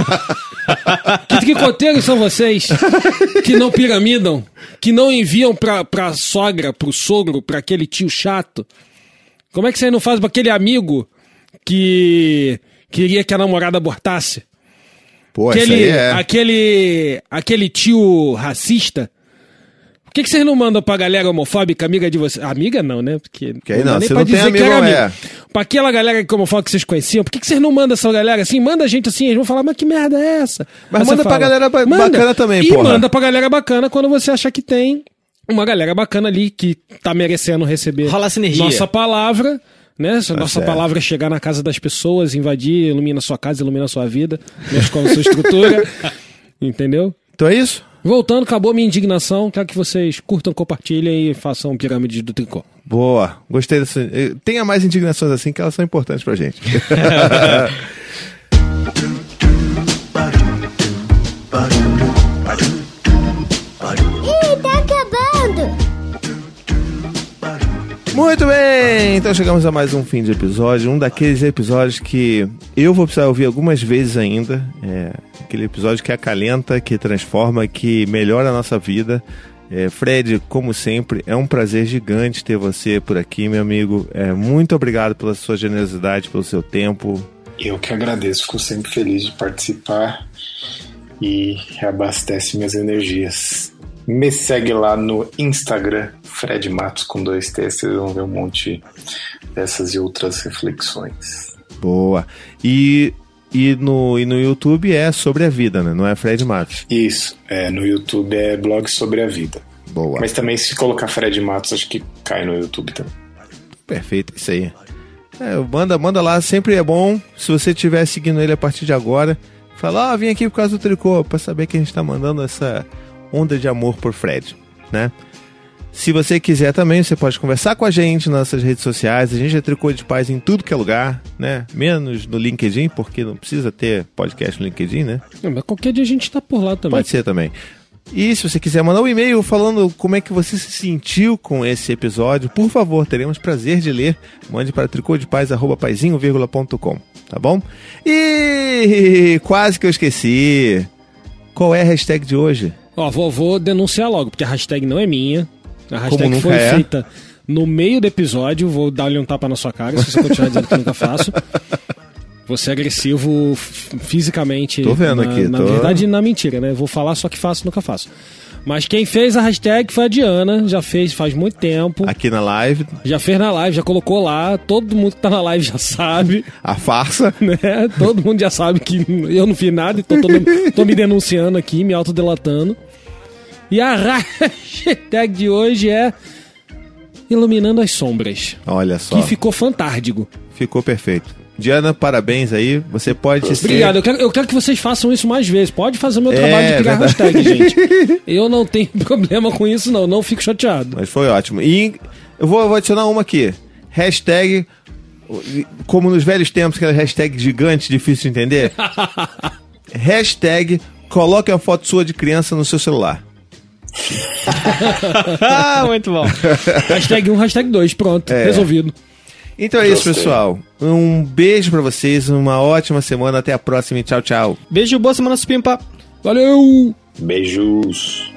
Speaker 7: Que tricoteiros são vocês que não piramidam, que não enviam pra, pra sogra, pro sogro, pra aquele tio chato? Como é que vocês não fazem pra aquele amigo que queria que a namorada abortasse?
Speaker 1: Pô, essa
Speaker 7: Aquele,
Speaker 1: aí é...
Speaker 7: aquele, aquele tio racista? Por que, que vocês não mandam pra galera homofóbica, amiga de vocês? Amiga não, né? Porque
Speaker 1: Que aí não,
Speaker 7: dá nem
Speaker 1: você
Speaker 7: pra
Speaker 1: não tem
Speaker 7: dizer que
Speaker 1: amigo,
Speaker 7: era
Speaker 1: é.
Speaker 7: amigo. Pra aquela galera que homofóbica que vocês conheciam, por que, que vocês não mandam essa galera assim? Manda a gente assim, eles vão falar, mas que merda é essa?
Speaker 1: Mas
Speaker 7: Aí você
Speaker 1: manda pra
Speaker 7: fala,
Speaker 1: galera ba-
Speaker 7: manda.
Speaker 1: bacana também,
Speaker 7: e
Speaker 1: porra.
Speaker 7: manda pra galera bacana quando você achar que tem uma galera bacana ali que tá merecendo receber
Speaker 6: Rola sinergia.
Speaker 7: nossa palavra, né? Se a nossa
Speaker 1: certo.
Speaker 7: palavra é chegar na casa das pessoas, invadir, ilumina a sua casa, ilumina a sua vida, mexe com a sua estrutura, entendeu?
Speaker 1: Então é isso?
Speaker 7: Voltando, acabou minha indignação. Quero que vocês curtam, compartilhem e façam pirâmide do tricô.
Speaker 1: Boa, gostei dessa. eh, Tenha mais indignações assim, que elas são importantes pra gente.
Speaker 3: Ih, tá acabando!
Speaker 1: Muito bem, então chegamos a mais um fim de episódio. Um daqueles episódios que eu vou precisar ouvir algumas vezes ainda. É aquele episódio que acalenta, que transforma, que melhora a nossa vida. É, Fred, como sempre, é um prazer gigante ter você por aqui, meu amigo. É, muito obrigado pela sua generosidade, pelo seu tempo.
Speaker 5: Eu que agradeço, fico sempre feliz de participar e reabastece minhas energias. Me segue lá no Instagram, Fred Matos com dois T, vocês vão ver um monte dessas e outras reflexões.
Speaker 1: Boa. E, e, no, e no YouTube é sobre a vida, né? Não é Fred Matos.
Speaker 5: Isso, é, no YouTube é blog sobre a vida.
Speaker 1: Boa.
Speaker 5: Mas também se colocar Fred Matos, acho que cai no YouTube também.
Speaker 1: Perfeito, isso aí. É, manda, manda lá, sempre é bom. Se você estiver seguindo ele a partir de agora, fala, ah, vim aqui por causa do tricô, pra saber que a gente tá mandando essa onda de amor por Fred, né? Se você quiser também, você pode conversar com a gente nas nossas redes sociais. A gente é Tricô de Paz em tudo que é lugar, né? Menos no LinkedIn, porque não precisa ter podcast no LinkedIn, né?
Speaker 7: Não, mas qualquer dia a gente tá por lá também.
Speaker 1: Pode ser também. E se você quiser mandar um e-mail falando como é que você se sentiu com esse episódio, por favor, teremos prazer de ler. Mande para tricôdepaz arroba paizinho vírgula ponto com, tá bom? E quase que eu esqueci. Qual é a hashtag de hoje?
Speaker 7: Ó, vou, vou denunciar logo, porque a hashtag não é minha. A hashtag
Speaker 1: nunca
Speaker 7: foi
Speaker 1: é.
Speaker 7: feita no meio do episódio. Vou dar-lhe um tapa na sua cara, se você continuar dizendo que eu nunca faço. Você é agressivo f- fisicamente.
Speaker 1: Tô vendo
Speaker 7: na,
Speaker 1: aqui,
Speaker 7: Na
Speaker 1: tô...
Speaker 7: verdade, na mentira, né? Vou falar só que faço, nunca faço. Mas quem fez a hashtag foi a Diana, já fez faz muito tempo.
Speaker 1: Aqui na live.
Speaker 7: Já fez na live, já colocou lá, todo mundo que tá na live já sabe.
Speaker 1: A farsa.
Speaker 7: Né? Todo mundo já sabe que eu não fiz nada, então tô, tô me denunciando aqui, me autodelatando. E a hashtag de hoje é Iluminando as Sombras.
Speaker 1: Olha só.
Speaker 7: Que ficou fantástico.
Speaker 1: Ficou perfeito. Diana, parabéns aí. Você pode ser...
Speaker 7: Obrigado, eu quero, eu quero que vocês façam isso mais vezes. Pode fazer o meu
Speaker 1: É,
Speaker 7: trabalho de criar
Speaker 1: verdade.
Speaker 7: hashtag, gente. Eu não tenho problema com isso, não. Não fico chateado.
Speaker 1: Mas foi ótimo. E eu vou, vou adicionar uma aqui. Hashtag, como nos velhos tempos, que era hashtag gigante, difícil de entender. Hashtag, coloque uma foto sua de criança no seu celular.
Speaker 6: Ah, muito bom.
Speaker 7: Hashtag um, hashtag dois, pronto,
Speaker 1: É.
Speaker 7: resolvido.
Speaker 1: Então é isso,
Speaker 5: Gostei.
Speaker 1: pessoal. Um beijo pra vocês, uma ótima semana. Até a próxima e tchau, tchau.
Speaker 6: Beijo, boa semana, Supimpa.
Speaker 7: Valeu!
Speaker 5: Beijos.